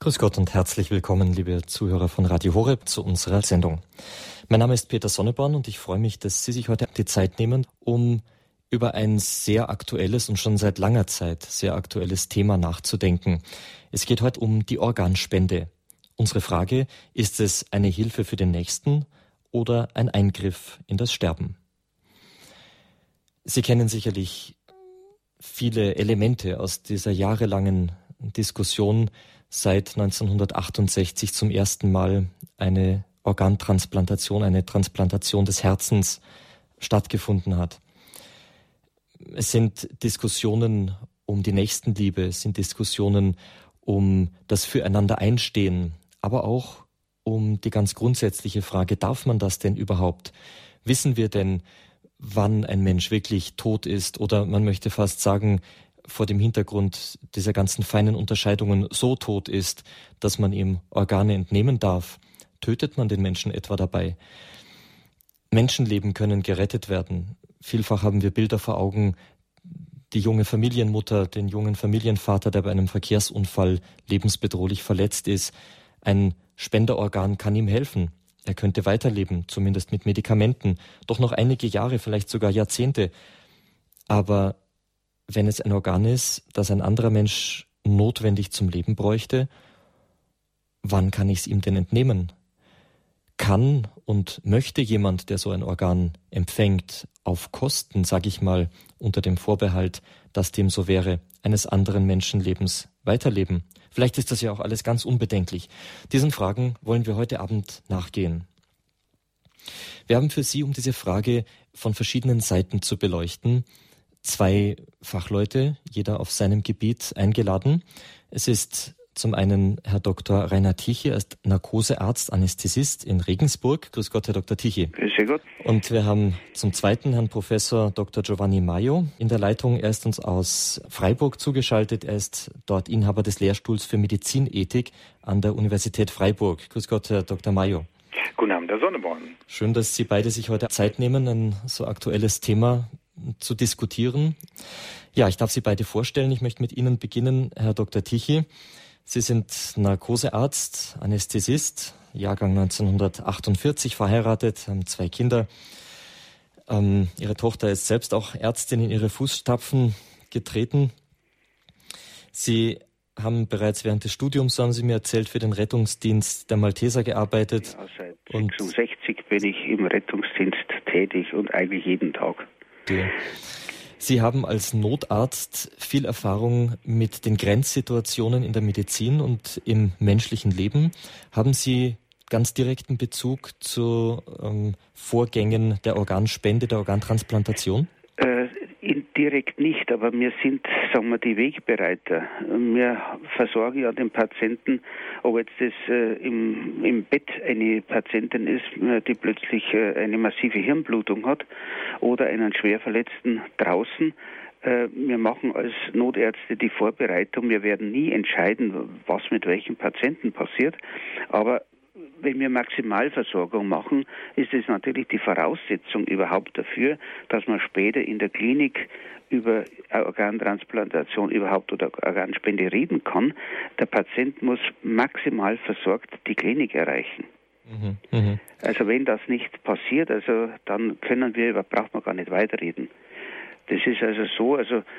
Grüß Gott und herzlich willkommen, liebe Zuhörer von Radio Horeb, zu unserer Sendung. Mein Name ist Peter Sonneborn und ich freue mich, dass Sie sich heute die Zeit nehmen, um über ein sehr aktuelles und schon seit langer Zeit sehr aktuelles Thema nachzudenken. Es geht heute um die Organspende. Unsere Frage: Ist es eine Hilfe für den Nächsten oder ein Eingriff in das Sterben? Sie kennen sicherlich viele Elemente aus dieser jahrelangen Diskussion, seit 1968 zum ersten Mal eine Organtransplantation, eine Transplantation des Herzens stattgefunden hat. Es sind Diskussionen um die Nächstenliebe, es sind Diskussionen um das Füreinander-Einstehen, aber auch um die ganz grundsätzliche Frage: Darf man das denn überhaupt? Wissen wir denn, wann ein Mensch wirklich tot ist? Oder man möchte fast sagen, vor dem Hintergrund dieser ganzen feinen Unterscheidungen so tot ist, dass man ihm Organe entnehmen darf. Tötet man den Menschen etwa dabei? Menschenleben können gerettet werden. Vielfach haben wir Bilder vor Augen, die junge Familienmutter, den jungen Familienvater, der bei einem Verkehrsunfall lebensbedrohlich verletzt ist. Ein Spenderorgan kann ihm helfen. Er könnte weiterleben, zumindest mit Medikamenten, doch noch einige Jahre, vielleicht sogar Jahrzehnte. Aber wenn es ein Organ ist, das ein anderer Mensch notwendig zum Leben bräuchte, wann kann ich es ihm denn entnehmen? Kann und möchte jemand, der so ein Organ empfängt, auf Kosten, sage ich mal, unter dem Vorbehalt, dass dem so wäre, eines anderen Menschenlebens weiterleben? Vielleicht ist das ja auch alles ganz unbedenklich. Diesen Fragen wollen wir heute Abend nachgehen. Wir haben für Sie, um diese Frage von verschiedenen Seiten zu beleuchten, zwei Fachleute, jeder auf seinem Gebiet, eingeladen. Es ist zum einen Herr Dr. Rainer Tichy, er ist Narkosearzt, Anästhesist in Regensburg. Grüß Gott, Herr Dr. Tichy. Grüß Gott. Und wir haben zum zweiten Herrn Professor Dr. Giovanni Maio in der Leitung. Er ist uns aus Freiburg zugeschaltet. Er ist dort Inhaber des Lehrstuhls für Medizinethik an der Universität Freiburg. Grüß Gott, Herr Dr. Maio. Guten Abend, Herr Sonneborn. Schön, dass Sie beide sich heute Zeit nehmen, ein so aktuelles Thema zu diskutieren. Ja, ich darf Sie beide vorstellen. Ich möchte mit Ihnen beginnen, Herr Dr. Tichy. Sie sind Narkosearzt, Anästhesist, Jahrgang 1948, verheiratet, haben 2 Kinder. Ihre Tochter ist selbst auch Ärztin, in ihre Fußstapfen getreten. Sie haben bereits während des Studiums, so haben Sie mir erzählt, für den Rettungsdienst der Malteser gearbeitet. Ja, seit 66 bin ich im Rettungsdienst tätig und eigentlich jeden Tag. Sie haben als Notarzt viel Erfahrung mit den Grenzsituationen in der Medizin und im menschlichen Leben. Haben Sie ganz direkten Bezug zu Vorgängen der Organspende, der Organtransplantation? Indirekt nicht, aber wir sind, sagen wir, die Wegbereiter. Wir versorgen ja den Patienten, ob jetzt das im Bett eine Patientin ist, die plötzlich eine massive Hirnblutung hat, oder einen Schwerverletzten draußen. Wir machen als Notärzte die Vorbereitung. Wir werden nie entscheiden, was mit welchen Patienten passiert, aber wenn wir Maximalversorgung machen, ist es natürlich die Voraussetzung überhaupt dafür, dass man später in der Klinik über Organtransplantation überhaupt oder Organspende reden kann. Der Patient muss maximal versorgt die Klinik erreichen. Also wenn das nicht passiert, also dann braucht man gar nicht weiterreden. Das ist also so,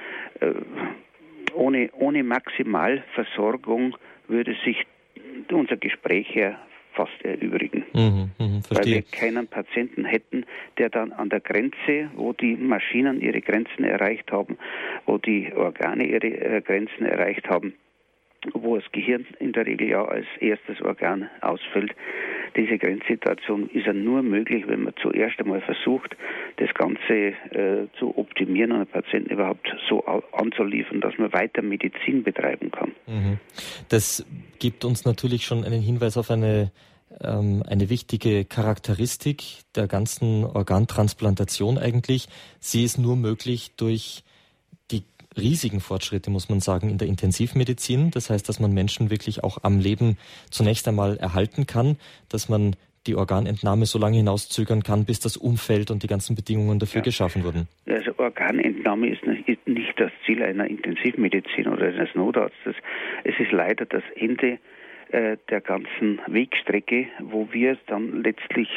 ohne Maximalversorgung würde sich unser Gespräch ja fast erübrigen. Weil wir keinen Patienten hätten, der dann an der Grenze, wo die Maschinen ihre Grenzen erreicht haben, wo die Organe ihre Grenzen erreicht haben, wo das Gehirn in der Regel ja als erstes Organ ausfällt. Diese Grenzsituation ist ja nur möglich, wenn man zuerst einmal versucht, das Ganze zu optimieren und den Patienten überhaupt so anzuliefern, dass man weiter Medizin betreiben kann. Das gibt uns natürlich schon einen Hinweis auf eine wichtige Charakteristik der ganzen Organtransplantation eigentlich. Sie ist nur möglich durch die riesigen Fortschritte, muss man sagen, in der Intensivmedizin. Das heißt, dass man Menschen wirklich auch am Leben zunächst einmal erhalten kann, dass man die Organentnahme so lange hinauszögern kann, bis das Umfeld und die ganzen Bedingungen dafür geschaffen wurden. Also Organentnahme ist nicht das Ziel einer Intensivmedizin oder eines Notarztes. Es ist leider das Ende der ganzen Wegstrecke, wo wir dann letztlich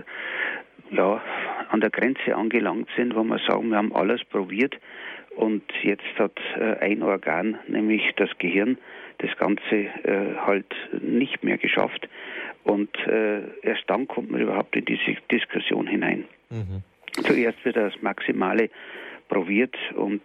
an der Grenze angelangt sind, wo wir sagen, wir haben alles probiert und jetzt hat ein Organ, nämlich das Gehirn, das Ganze halt nicht mehr geschafft und erst dann kommt man überhaupt in diese Diskussion hinein. Zuerst wird das Maximale probiert und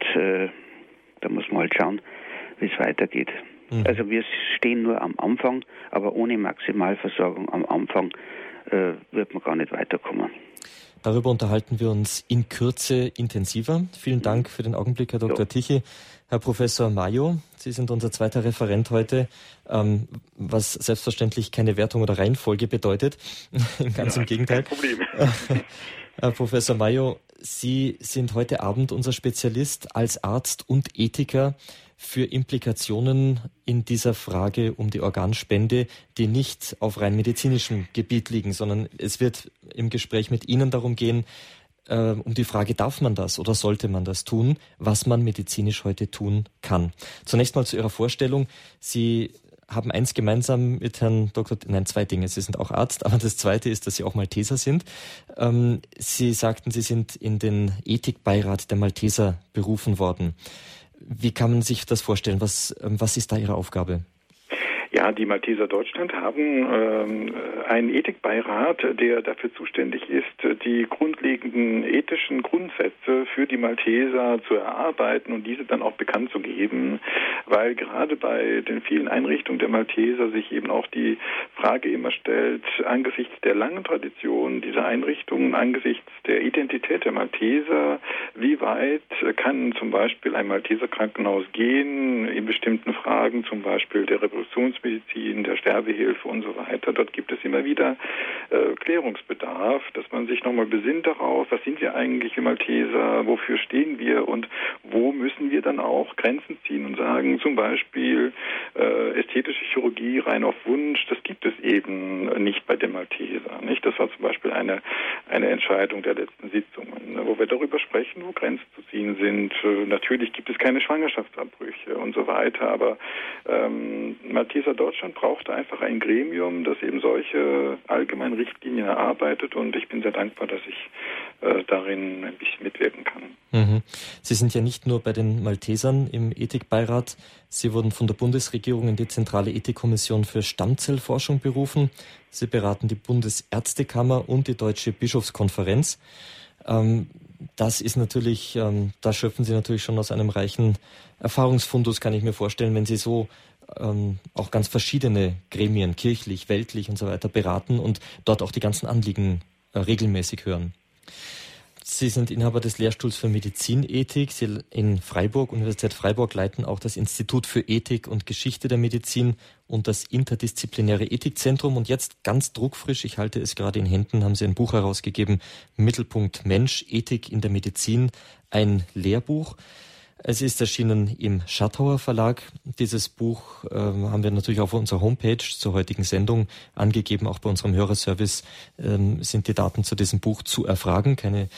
da muss man halt schauen, wie es weitergeht. Also wir stehen nur am Anfang, aber ohne Maximalversorgung am Anfang wird man gar nicht weiterkommen. Darüber unterhalten wir uns in Kürze intensiver. Vielen Dank für den Augenblick, Herr Dr. Tichy. Herr Professor Mayo, Sie sind unser zweiter Referent heute, was selbstverständlich keine Wertung oder Reihenfolge bedeutet. Ganz im Gegenteil. Kein Problem. Herr Professor Mayo, Sie sind heute Abend unser Spezialist als Arzt und Ethiker für Implikationen in dieser Frage um die Organspende, die nicht auf rein medizinischem Gebiet liegen, sondern es wird im Gespräch mit Ihnen darum gehen, um die Frage, darf man das oder sollte man das tun, was man medizinisch heute tun kann. Zunächst mal zu Ihrer Vorstellung. Sie haben eins gemeinsam mit Herrn Dr. Zwei Dinge. Sie sind auch Arzt, aber das zweite ist, dass Sie auch Malteser sind. Sie sagten, Sie sind in den Ethikbeirat der Malteser berufen worden. Wie kann man sich das vorstellen? Was ist da Ihre Aufgabe? Ja, die Malteser Deutschland haben einen Ethikbeirat, der dafür zuständig ist, die grundlegenden ethischen Grundsätze für die Malteser zu erarbeiten und diese dann auch bekannt zu geben, weil gerade bei den vielen Einrichtungen der Malteser sich eben auch die Frage immer stellt, angesichts der langen Tradition dieser Einrichtungen, angesichts der Identität der Malteser, wie weit kann zum Beispiel ein Malteser Krankenhaus gehen in bestimmten Fragen, zum Beispiel der Reproduktionsmedizin, der Sterbehilfe und so weiter. Dort gibt es immer wieder Klärungsbedarf, dass man sich nochmal besinnt darauf, was sind wir eigentlich wie Malteser, wofür stehen wir und wo müssen wir dann auch Grenzen ziehen und sagen, zum Beispiel ästhetische Chirurgie rein auf Wunsch, das gibt es eben nicht bei den Malteser. Nicht? Das war zum Beispiel eine Entscheidung der letzten Sitzungen, wo wir darüber sprechen, wo Grenzen zu ziehen sind. Natürlich gibt es keine Schwangerschaftsabbrüche und so weiter, aber Malteser Deutschland brauchte einfach ein Gremium, das eben solche allgemeinen Richtlinien erarbeitet und ich bin sehr dankbar, dass ich darin ein bisschen mitwirken kann. Sie sind ja nicht nur bei den Maltesern im Ethikbeirat, Sie wurden von der Bundesregierung in die Zentrale Ethikkommission für Stammzellforschung berufen. Sie beraten die Bundesärztekammer und die Deutsche Bischofskonferenz. Das ist natürlich, da schöpfen Sie natürlich schon aus einem reichen Erfahrungsfundus, kann ich mir vorstellen, wenn Sie so auch ganz verschiedene Gremien, kirchlich, weltlich und so weiter beraten und dort auch die ganzen Anliegen regelmäßig hören. Sie sind Inhaber des Lehrstuhls für Medizinethik. Sie in Freiburg, Universität Freiburg, leiten auch das Institut für Ethik und Geschichte der Medizin und das interdisziplinäre Ethikzentrum. Und jetzt ganz druckfrisch, ich halte es gerade in Händen, haben Sie ein Buch herausgegeben, Mittelpunkt Mensch, Ethik in der Medizin, ein Lehrbuch. Es ist erschienen im Schattauer Verlag. Dieses Buch haben wir natürlich auf unserer Homepage zur heutigen Sendung angegeben. Auch bei unserem Hörerservice sind die Daten zu diesem Buch zu erfragen.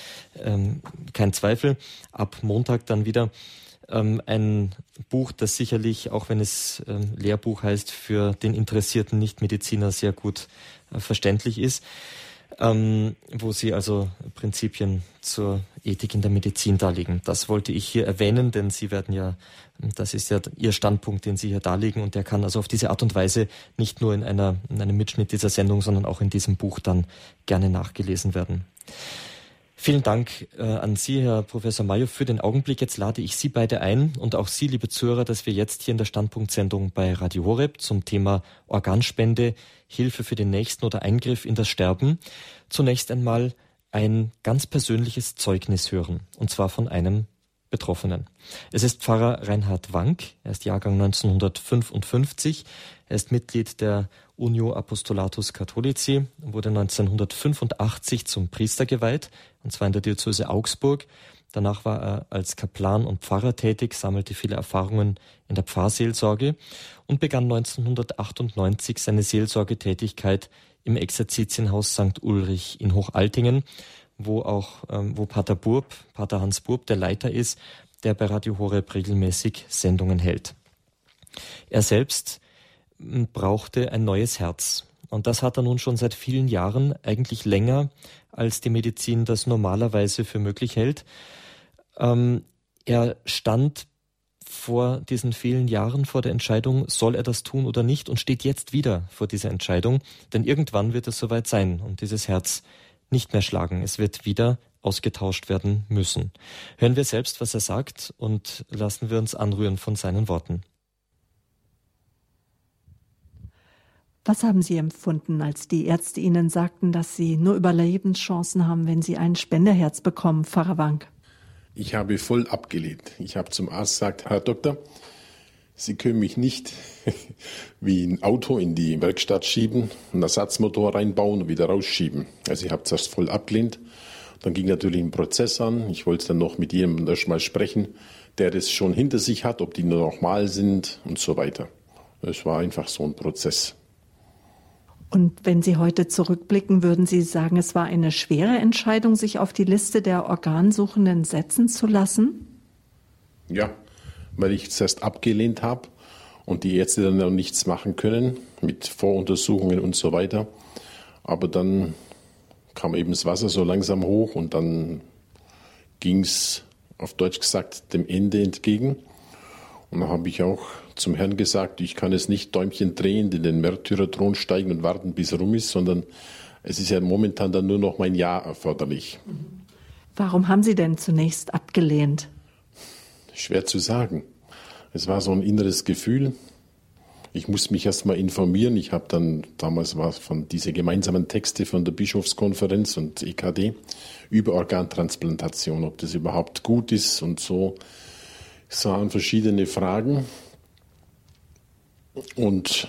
Kein Zweifel. Ab Montag dann wieder ein Buch, das sicherlich, auch wenn es Lehrbuch heißt, für den interessierten Nichtmediziner sehr gut verständlich ist. Wo Sie also Prinzipien zur Ethik in der Medizin darlegen. Das wollte ich hier erwähnen, denn Sie werden ja, das ist ja Ihr Standpunkt, den Sie hier darlegen und der kann also auf diese Art und Weise nicht nur in einem Mitschnitt dieser Sendung, sondern auch in diesem Buch dann gerne nachgelesen werden. Vielen Dank an Sie, Herr Professor Mayo, für den Augenblick. Jetzt lade ich Sie beide ein und auch Sie, liebe Zuhörer, dass wir jetzt hier in der Standpunktsendung bei Radio Horeb zum Thema Organspende, Hilfe für den Nächsten oder Eingriff in das Sterben zunächst einmal ein ganz persönliches Zeugnis hören, und zwar von einem Betroffenen. Es ist Pfarrer Reinhard Wank, er ist Jahrgang 1955, er ist Mitglied der Unio Apostolatus Catholici, wurde 1985 zum Priester geweiht, und zwar in der Diözese Augsburg. Danach war er als Kaplan und Pfarrer tätig, sammelte viele Erfahrungen in der Pfarrseelsorge und begann 1998 seine Seelsorgetätigkeit im Exerzitienhaus St. Ulrich in Hochaltingen, wo Pater Hans Burb, der Leiter ist, der bei Radio Horeb regelmäßig Sendungen hält. Er selbst brauchte ein neues Herz. Und das hat er nun schon seit vielen Jahren, eigentlich länger, als die Medizin das normalerweise für möglich hält. Er stand vor diesen vielen Jahren vor der Entscheidung, soll er das tun oder nicht, und steht jetzt wieder vor dieser Entscheidung, denn irgendwann wird es soweit sein und dieses Herz nicht mehr schlagen. Es wird wieder ausgetauscht werden müssen. Hören wir selbst, was er sagt, und lassen wir uns anrühren von seinen Worten. Was haben Sie empfunden, als die Ärzte Ihnen sagten, dass Sie nur Überlebenschancen haben, wenn Sie ein Spenderherz bekommen, Pfarrer Wank? Ich habe voll abgelehnt. Ich habe zum Arzt gesagt, Herr Doktor, Sie können mich nicht wie ein Auto in die Werkstatt schieben, einen Ersatzmotor reinbauen und wieder rausschieben. Also ich habe das voll abgelehnt. Dann ging natürlich ein Prozess an. Ich wollte dann noch mit jemandem erst mal sprechen, der das schon hinter sich hat, ob die nur normal sind und so weiter. Es war einfach so ein Prozess. Und wenn Sie heute zurückblicken, würden Sie sagen, es war eine schwere Entscheidung, sich auf die Liste der Organsuchenden setzen zu lassen? Ja, weil ich es erst abgelehnt habe und die Ärzte dann noch nichts machen können mit Voruntersuchungen und so weiter. Aber dann kam eben das Wasser so langsam hoch und dann ging es, auf Deutsch gesagt, dem Ende entgegen. Und dann habe ich auch zum Herrn gesagt, ich kann es nicht Däumchen drehen, in den Märtyrerthron steigen und warten, bis rum ist, sondern es ist ja momentan dann nur noch mein Ja erforderlich. Warum haben Sie denn zunächst abgelehnt? Schwer zu sagen. Es war so ein inneres Gefühl. Ich musste mich erst mal informieren. Ich habe dann, damals war von diese gemeinsamen Texte von der Bischofskonferenz und EKD über Organtransplantation, ob das überhaupt gut ist und so. Es waren verschiedene Fragen. Und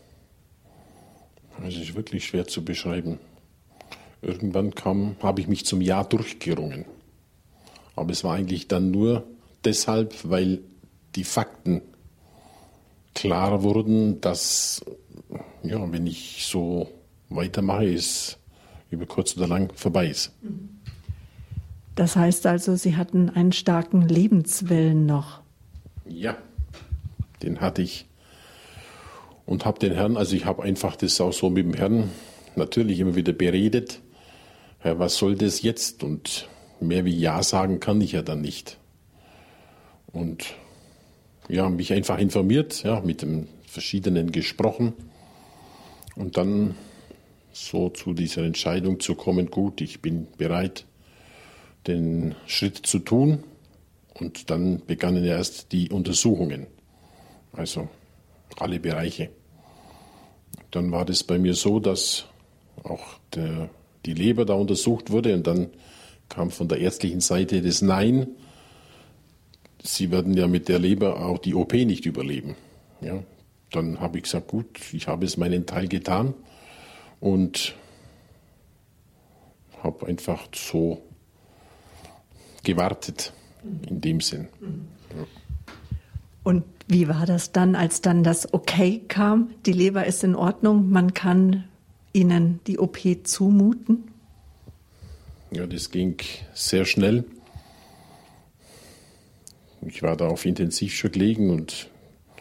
es ist wirklich schwer zu beschreiben. Irgendwann habe ich mich zum Ja durchgerungen. Aber es war eigentlich dann nur deshalb, weil die Fakten klar wurden, dass, ja, wenn ich so weitermache, es über kurz oder lang vorbei ist. Das heißt also, Sie hatten einen starken Lebenswillen noch? Ja, den hatte ich. Und habe den Herrn, also ich habe einfach das auch so mit dem Herrn natürlich immer wieder beredet. Herr, was soll das jetzt? Und mehr wie Ja sagen kann ich ja dann nicht. Und ja, mich einfach informiert, ja, mit den Verschiedenen gesprochen und dann so zu dieser Entscheidung zu kommen, gut, ich bin bereit, den Schritt zu tun. Und dann begannen erst die Untersuchungen, also alle Bereiche. Dann war das bei mir so, dass auch die Leber da untersucht wurde und dann kam von der ärztlichen Seite das Nein. Sie werden ja mit der Leber auch die OP nicht überleben. Ja, dann habe ich gesagt, gut, ich habe es meinen Teil getan und habe einfach so gewartet in dem Sinn. Ja. Und wie war das dann, als dann das Okay kam, die Leber ist in Ordnung, man kann Ihnen die OP zumuten? Ja, das ging sehr schnell. Ich war da auf Intensivschock gelegen und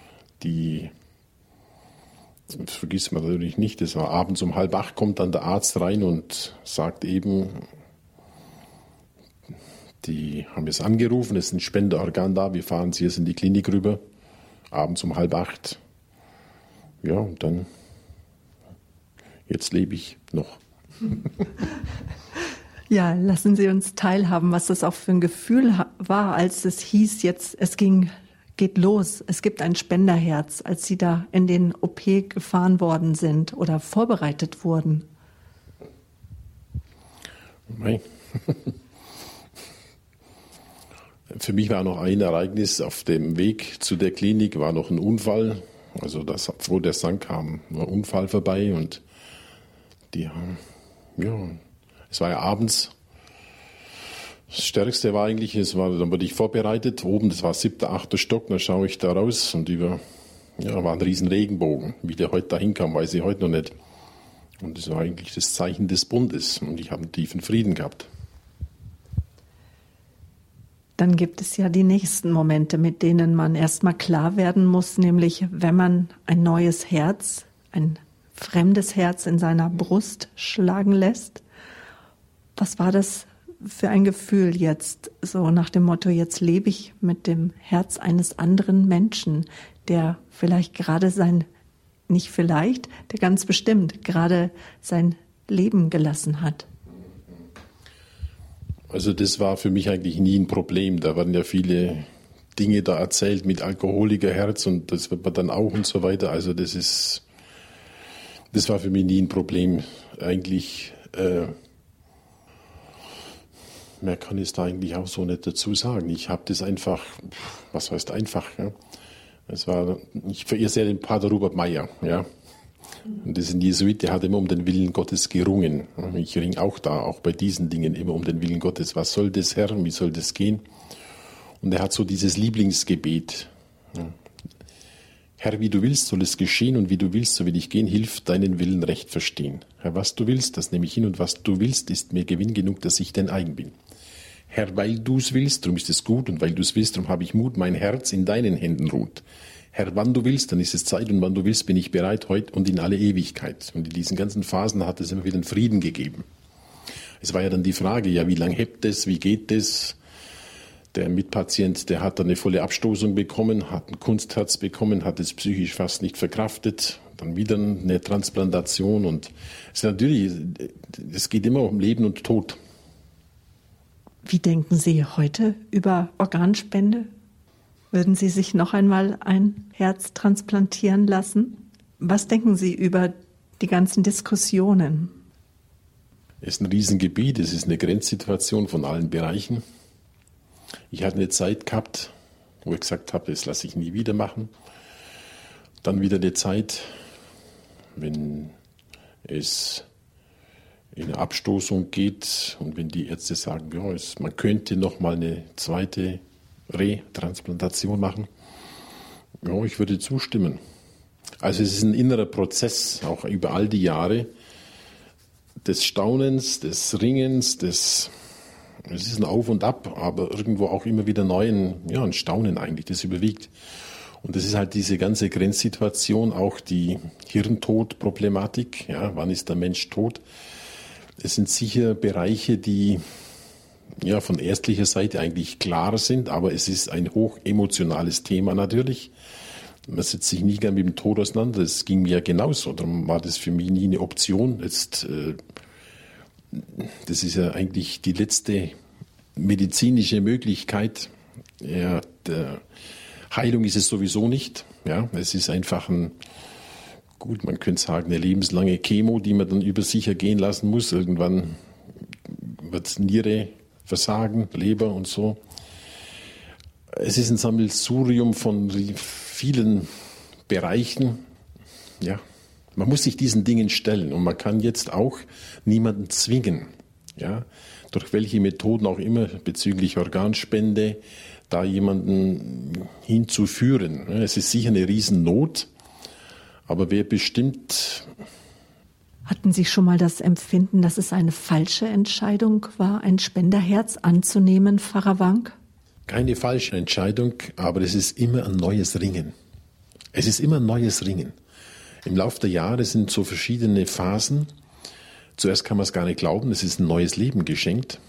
das vergisst man natürlich nicht, das war abends um 7:30, kommt dann der Arzt rein und sagt eben, die haben es angerufen, es ist ein Spenderorgan da, wir fahren Sie jetzt in die Klinik rüber, abends um 7:30. Ja, und dann, jetzt lebe ich noch. Ja, lassen Sie uns teilhaben, was das auch für ein Gefühl war, als es hieß, jetzt geht los, es gibt ein Spenderherz, als Sie da in den OP gefahren worden sind oder vorbereitet wurden. Nein. Für mich war noch ein Ereignis auf dem Weg zu der Klinik, war noch ein Unfall. Also wo der Sang kam, war ein Unfall vorbei und es war ja abends. Das Stärkste war eigentlich, dann wurde ich vorbereitet, oben, das war 7., 8. Stock, dann schaue ich da raus und war ein riesen Regenbogen. Wie der heute dahin kam, weiß ich heute noch nicht. Und das war eigentlich das Zeichen des Bundes und ich habe einen tiefen Frieden gehabt. Dann gibt es ja die nächsten Momente, mit denen man erstmal klar werden muss, nämlich wenn man ein neues Herz, ein fremdes Herz in seiner Brust schlagen lässt. Was war das für ein Gefühl jetzt, so nach dem Motto, jetzt lebe ich mit dem Herz eines anderen Menschen, der vielleicht gerade der ganz bestimmt gerade sein Leben gelassen hat? Also das war für mich eigentlich nie ein Problem. Da waren ja viele Dinge da erzählt mit Alkoholikerherz und das wird man dann auch und so weiter. Also das war für mich nie ein Problem. Eigentlich, mehr kann ich da eigentlich auch so nicht dazu sagen. Ich habe das einfach, was heißt einfach, ja? Ich verehre sehr den Pater Robert Meyer, ja. Und das ist ein Jesuit, der hat immer um den Willen Gottes gerungen. Ich ringe auch bei diesen Dingen immer um den Willen Gottes. Was soll das, Herr? Wie soll das gehen? Und er hat so dieses Lieblingsgebet. Herr, wie du willst, soll es geschehen und wie du willst, so will ich gehen. Hilf deinen Willen recht verstehen. Herr, was du willst, das nehme ich hin und was du willst, ist mir Gewinn genug, dass ich dein eigen bin. Herr, weil du es willst, darum ist es gut und weil du es willst, darum habe ich Mut, mein Herz in deinen Händen ruht. Herr, wann du willst, dann ist es Zeit und wann du willst, bin ich bereit, heute und in alle Ewigkeit. Und in diesen ganzen Phasen hat es immer wieder einen Frieden gegeben. Es war ja dann die Frage, ja, wie lange hebt es, wie geht es? Der Mitpatient, der hat dann eine volle Abstoßung bekommen, hat ein Kunstherz bekommen, hat es psychisch fast nicht verkraftet, dann wieder eine Transplantation und es geht immer um Leben und Tod. Wie denken Sie heute über Organspende? Würden Sie sich noch einmal ein Herz transplantieren lassen? Was denken Sie über die ganzen Diskussionen? Es ist ein Riesengebiet, es ist eine Grenzsituation von allen Bereichen. Ich hatte eine Zeit gehabt, wo ich gesagt habe, das lasse ich nie wieder machen. Dann wieder eine Zeit, wenn es in eine Abstoßung geht und wenn die Ärzte sagen, ja, man könnte noch mal eine zweite Retransplantation machen. Ja, ich würde zustimmen. Also es ist ein innerer Prozess, auch über all die Jahre des Staunens, des Ringens, es ist ein Auf und Ab, aber irgendwo auch immer wieder ein Staunen eigentlich, das überwiegt. Und das ist halt diese ganze Grenzsituation, auch die Hirntod-Problematik, ja, wann ist der Mensch tot? Es sind sicher Bereiche, die von ärztlicher Seite eigentlich klar sind, aber es ist ein hochemotionales Thema natürlich. Man setzt sich nie gern mit dem Tod auseinander, das ging mir ja genauso, darum war das für mich nie eine Option. Das ist ja eigentlich die letzte medizinische Möglichkeit. Ja, der Heilung ist es sowieso nicht. Ja, es ist einfach man könnte sagen, eine lebenslange Chemo, die man dann über sich ergehen lassen muss. Irgendwann wird Niere versagen, Leber und so. Es ist ein Sammelsurium von vielen Bereichen. Ja, man muss sich diesen Dingen stellen und man kann jetzt auch niemanden zwingen, ja, durch welche Methoden auch immer bezüglich Organspende da jemanden hinzuführen. Es ist sicher eine Riesennot, aber wer bestimmt. Hatten Sie schon mal das Empfinden, dass es eine falsche Entscheidung war, ein Spenderherz anzunehmen, Pfarrer Wank? Keine falsche Entscheidung, aber es ist immer ein neues Ringen. Es ist immer ein neues Ringen. Im Laufe der Jahre sind so verschiedene Phasen. Zuerst kann man es gar nicht glauben, es ist ein neues Leben geschenkt.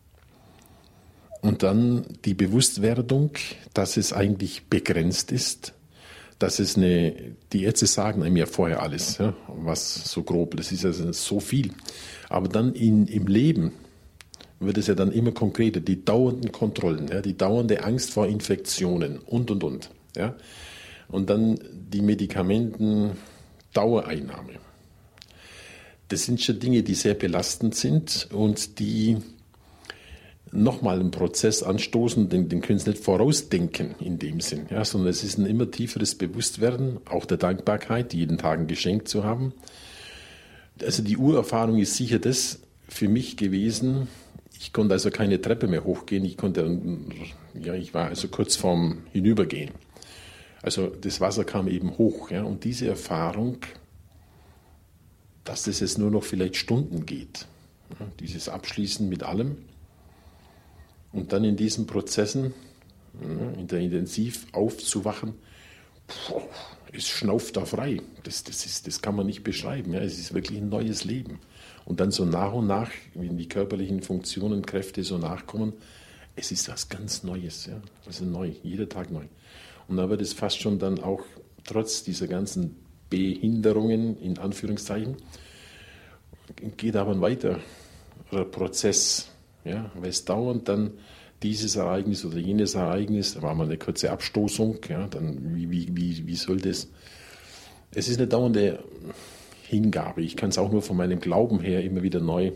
Und dann die Bewusstwerdung, dass es eigentlich begrenzt ist. Dass die Ärzte sagen einem ja vorher alles, ja, was so grob, das ist also so viel. Aber dann im Leben wird es ja dann immer konkreter, die dauernden Kontrollen, ja, die dauernde Angst vor Infektionen und. Ja. Und dann die Medikamentendauereinnahme. Das sind schon Dinge, die sehr belastend sind und die nochmal einen Prozess anstoßen, den können Sie nicht vorausdenken in dem Sinn, ja, sondern es ist ein immer tieferes Bewusstwerden, auch der Dankbarkeit, jeden Tag ein Geschenk zu haben. Also die Urerfahrung ist sicher das für mich gewesen. Ich konnte also keine Treppe mehr hochgehen, ich war also kurz vorm Hinübergehen. Also das Wasser kam eben hoch, ja, und diese Erfahrung, dass es jetzt nur noch vielleicht Stunden geht, ja, dieses Abschließen mit allem, Und dann in diesen Prozessen, in der Intensiv aufzuwachen, es schnauft da frei. Das kann man nicht beschreiben. Ja. Es ist wirklich ein neues Leben. Und dann so nach und nach, wenn die körperlichen Funktionen, Kräfte so nachkommen, es ist was ganz Neues. Ja. Also neu, jeder Tag neu. Und da wird es fast schon dann auch, trotz dieser ganzen Behinderungen, in Anführungszeichen, geht aber ein weiterer Prozess. Ja. Weil es dauernd dann dieses Ereignis oder jenes Ereignis, da war mal eine kurze Abstoßung, ja, dann wie soll das? Es ist eine dauernde Hingabe. Ich kann es auch nur von meinem Glauben her immer wieder neu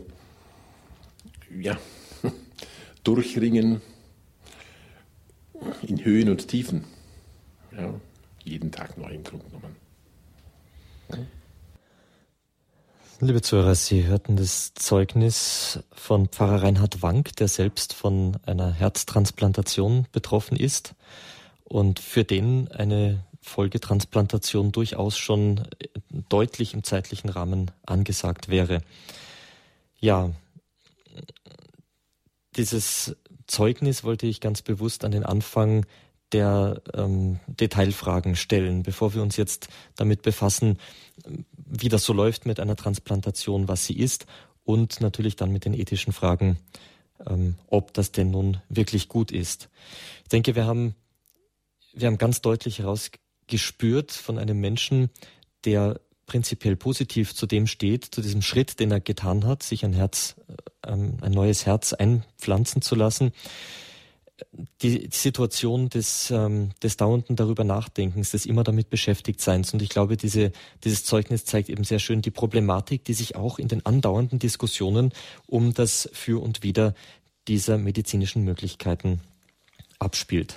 durchringen in Höhen und Tiefen. Ja, jeden Tag neu im Grunde genommen. Ja. Liebe Zuhörer, Sie hörten das Zeugnis von Pfarrer Reinhard Wank, der selbst von einer Herztransplantation betroffen ist und für den eine Folgetransplantation durchaus schon deutlich im zeitlichen Rahmen angesagt wäre. Ja, dieses Zeugnis wollte ich ganz bewusst an den Anfang der Detailfragen stellen, bevor wir uns jetzt damit befassen, wie das so läuft mit einer Transplantation, was sie ist und natürlich dann mit den ethischen Fragen, ob das denn nun wirklich gut ist. Ich denke, wir haben ganz deutlich herausgespürt von einem Menschen, der prinzipiell positiv zu dem steht, zu diesem Schritt, den er getan hat, sich ein neues Herz einpflanzen zu lassen. Die Situation des dauernden darüber Nachdenkens, des immer damit beschäftigt Seins. Und ich glaube, dieses Zeugnis zeigt eben sehr schön die Problematik, die sich auch in den andauernden Diskussionen um das Für und Wider dieser medizinischen Möglichkeiten abspielt.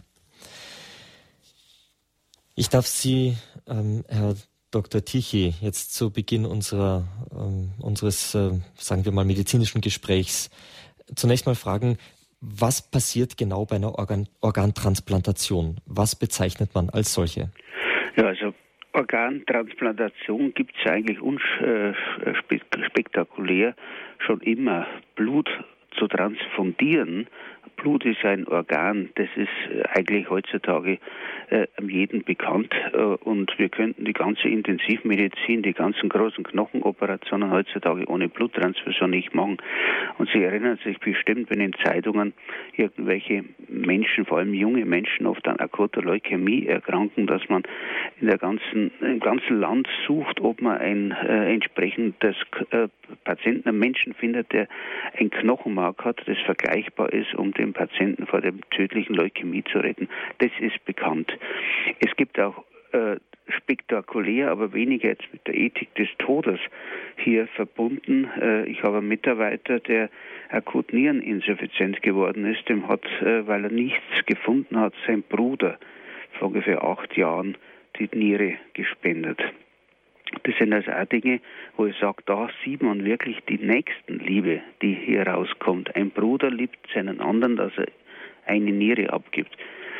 Ich darf Sie, Herr Dr. Tichy, jetzt zu Beginn unseres, sagen wir mal, medizinischen Gesprächs zunächst mal fragen, was passiert genau bei einer Organtransplantation? Was bezeichnet man als solche? Ja, also Organtransplantation gibt es eigentlich spektakulär schon immer. Blut zu transfundieren. Blut ist ein Organ, das ist eigentlich heutzutage jedem bekannt und wir könnten die ganze Intensivmedizin, die ganzen großen Knochenoperationen heutzutage ohne Bluttransfusion nicht machen. Und Sie erinnern sich bestimmt, wenn in Zeitungen irgendwelche Menschen, vor allem junge Menschen, oft an akuter Leukämie erkranken, dass man im ganzen Land sucht, ob man ein entsprechendes Patienten, einen Menschen findet, der ein Knochenmark hat, das vergleichbar ist, um den Patienten vor der tödlichen Leukämie zu retten. Das ist bekannt. Es gibt auch spektakulär, aber weniger jetzt mit der Ethik des Todes hier verbunden. Ich habe einen Mitarbeiter, der akut niereninsuffiziент geworden ist. Dem hat, weil er nichts gefunden hat, sein Bruder vor ungefähr 8 Jahren die Niere gespendet. Das sind also auch Dinge, wo ich sage, da sieht man wirklich die Nächstenliebe, die hier rauskommt. Ein Bruder liebt seinen anderen, dass er eine Niere abgibt.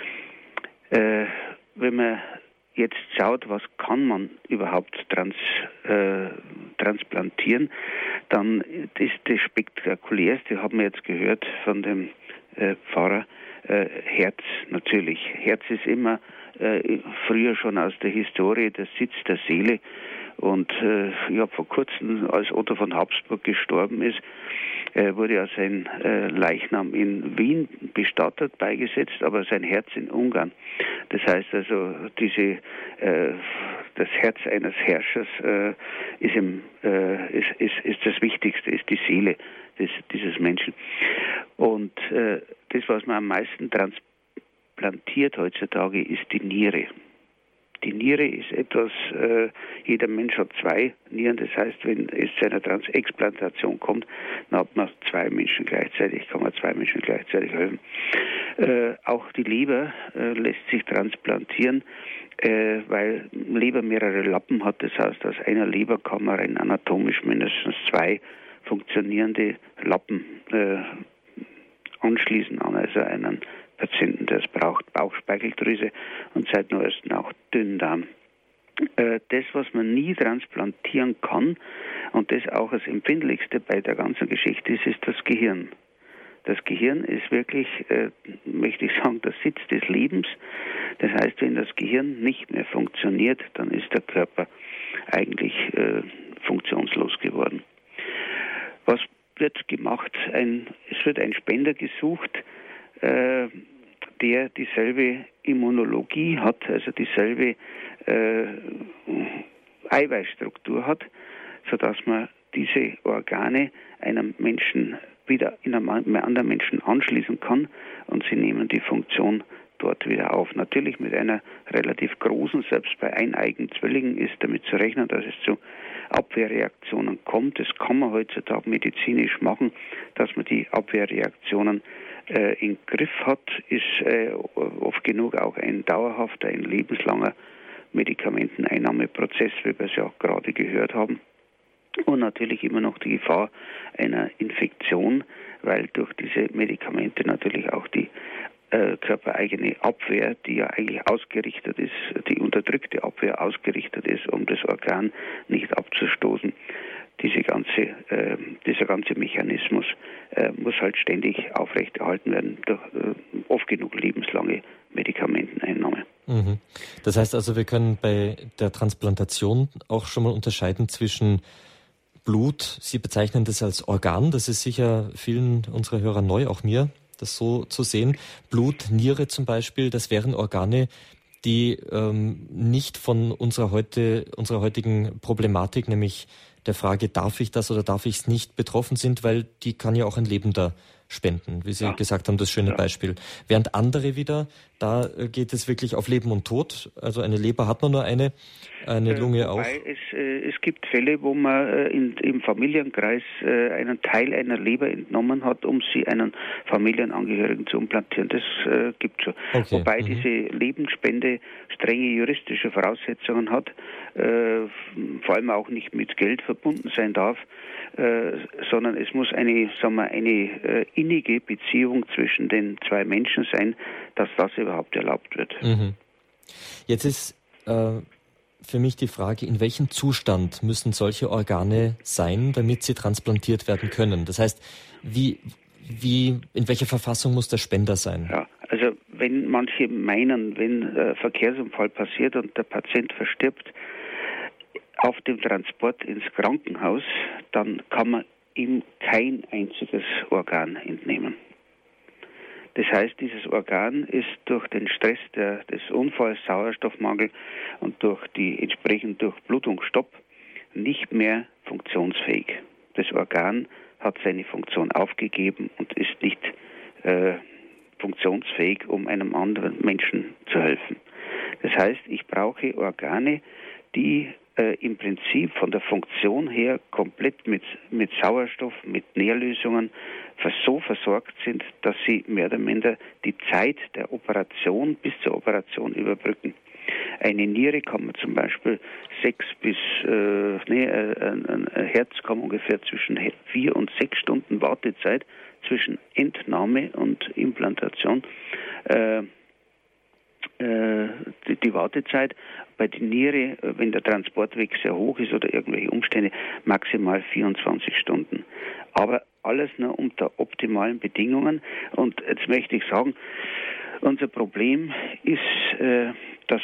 Wenn man jetzt schaut, was kann man überhaupt transplantieren, dann ist das Spektakulärste, haben wir jetzt gehört von dem Pfarrer, Herz natürlich. Herz ist immer früher schon aus der Historie der Sitz der Seele. Und ich habe vor kurzem, als Otto von Habsburg gestorben ist, wurde ja sein Leichnam in Wien bestattet, beigesetzt, aber sein Herz in Ungarn. Das heißt also, das Herz eines Herrschers ist das Wichtigste, ist die Seele dieses Menschen. Und das, was man am meisten transplantiert heutzutage, ist die Niere. Die Niere ist etwas, jeder Mensch hat 2 Nieren, das heißt, wenn es zu einer Transplantation kommt, dann hat man 2 Menschen gleichzeitig, kann man 2 Menschen gleichzeitig helfen. Auch die Leber lässt sich transplantieren, weil Leber mehrere Lappen hat, das heißt, aus einer Leberkammer rein anatomisch mindestens 2 funktionierende Lappen anschließen an, also einen Patienten, der es braucht, Bauchspeicheldrüse und seit neuestem auch Dünndarm. Das, was man nie transplantieren kann und das auch das Empfindlichste bei der ganzen Geschichte ist das Gehirn. Das Gehirn ist wirklich, möchte ich sagen, der Sitz des Lebens. Das heißt, wenn das Gehirn nicht mehr funktioniert, dann ist der Körper eigentlich funktionslos geworden. Was wird gemacht? Es wird ein Spender gesucht, der dieselbe Immunologie hat, also dieselbe Eiweißstruktur hat, sodass man diese Organe einem Menschen wieder in einem anderen Menschen anschließen kann und sie nehmen die Funktion dort wieder auf. Natürlich mit einer relativ großen, selbst bei eineigen Zwillingen ist damit zu rechnen, dass es zu Abwehrreaktionen kommt. Das kann man heutzutage medizinisch machen, dass man die Abwehrreaktionen im Griff hat, ist oft genug auch ein dauerhafter, ein lebenslanger Medikamenteneinnahmeprozess, wie wir es ja auch gerade gehört haben. Und natürlich immer noch die Gefahr einer Infektion, weil durch diese Medikamente natürlich auch die körpereigene Abwehr, die ja eigentlich ausgerichtet ist, die unterdrückte Abwehr ausgerichtet ist, um das Organ nicht abzustoßen. Dieser ganze Mechanismus muss halt ständig aufrechterhalten werden durch oft genug lebenslange Medikamenteneinnahme. Mhm. Das heißt also, wir können bei der Transplantation auch schon mal unterscheiden zwischen Blut, Sie bezeichnen das als Organ, das ist sicher vielen unserer Hörer neu, auch mir, das so zu sehen. Blut, Niere zum Beispiel, das wären Organe, die nicht von unserer heutigen Problematik, nämlich der Frage, darf ich das oder darf ich es nicht, betroffen sind, weil die kann ja auch ein Lebender spenden, wie Sie gesagt haben, das schöne Beispiel. Während andere wieder, da geht es wirklich auf Leben und Tod. Also eine Leber hat man nur eine Lunge auch. Es gibt Fälle, wo man im Familienkreis einen Teil einer Leber entnommen hat, um sie einen Familienangehörigen zu implantieren. Das gibt es schon. Okay. Wobei diese Lebensspende strenge juristische Voraussetzungen hat, vor allem auch nicht mit Geld verbunden sein darf, sondern es muss eine innige Beziehung zwischen den zwei Menschen sein, dass das überhaupt erlaubt wird. Mhm. Jetzt ist für mich die Frage, in welchem Zustand müssen solche Organe sein, damit sie transplantiert werden können? Das heißt, in welcher Verfassung muss der Spender sein? Ja, also wenn manche meinen, wenn ein Verkehrsunfall passiert und der Patient verstirbt, auf dem Transport ins Krankenhaus, dann kann man ihm kein einziges Organ entnehmen. Das heißt, dieses Organ ist durch den Stress des Unfalls, Sauerstoffmangel und durch die entsprechende Durchblutungsstopp nicht mehr funktionsfähig. Das Organ hat seine Funktion aufgegeben und ist nicht funktionsfähig, um einem anderen Menschen zu helfen. Das heißt, ich brauche Organe, die im Prinzip von der Funktion her komplett mit Sauerstoff, mit Nährlösungen so versorgt sind, dass sie mehr oder minder die Zeit der Operation bis zur Operation überbrücken. Eine Niere kann man zum Beispiel ein Herz kann ungefähr zwischen 4 und 6 Stunden Wartezeit zwischen Entnahme und Implantation. Die Wartezeit bei der Niere, wenn der Transportweg sehr hoch ist oder irgendwelche Umstände, maximal 24 Stunden. Aber alles nur unter optimalen Bedingungen. Und jetzt möchte ich sagen, unser Problem ist, dass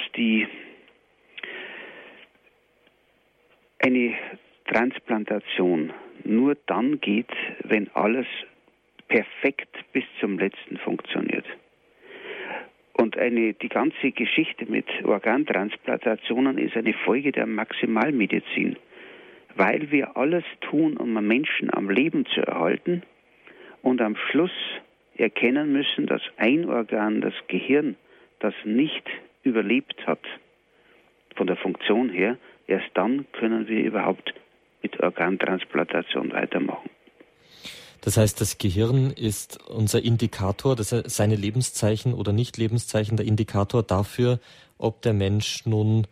eine Transplantation nur dann geht, wenn alles perfekt bis zum Letzten funktioniert. Und die ganze Geschichte mit Organtransplantationen ist eine Folge der Maximalmedizin, weil wir alles tun, um einen Menschen am Leben zu erhalten und am Schluss erkennen müssen, dass ein Organ, das Gehirn, das nicht überlebt hat, von der Funktion her, erst dann können wir überhaupt mit Organtransplantation weitermachen. Das heißt, das Gehirn ist unser Indikator, seine Lebenszeichen oder Nicht-Lebenszeichen, der Indikator dafür, ob der Mensch nun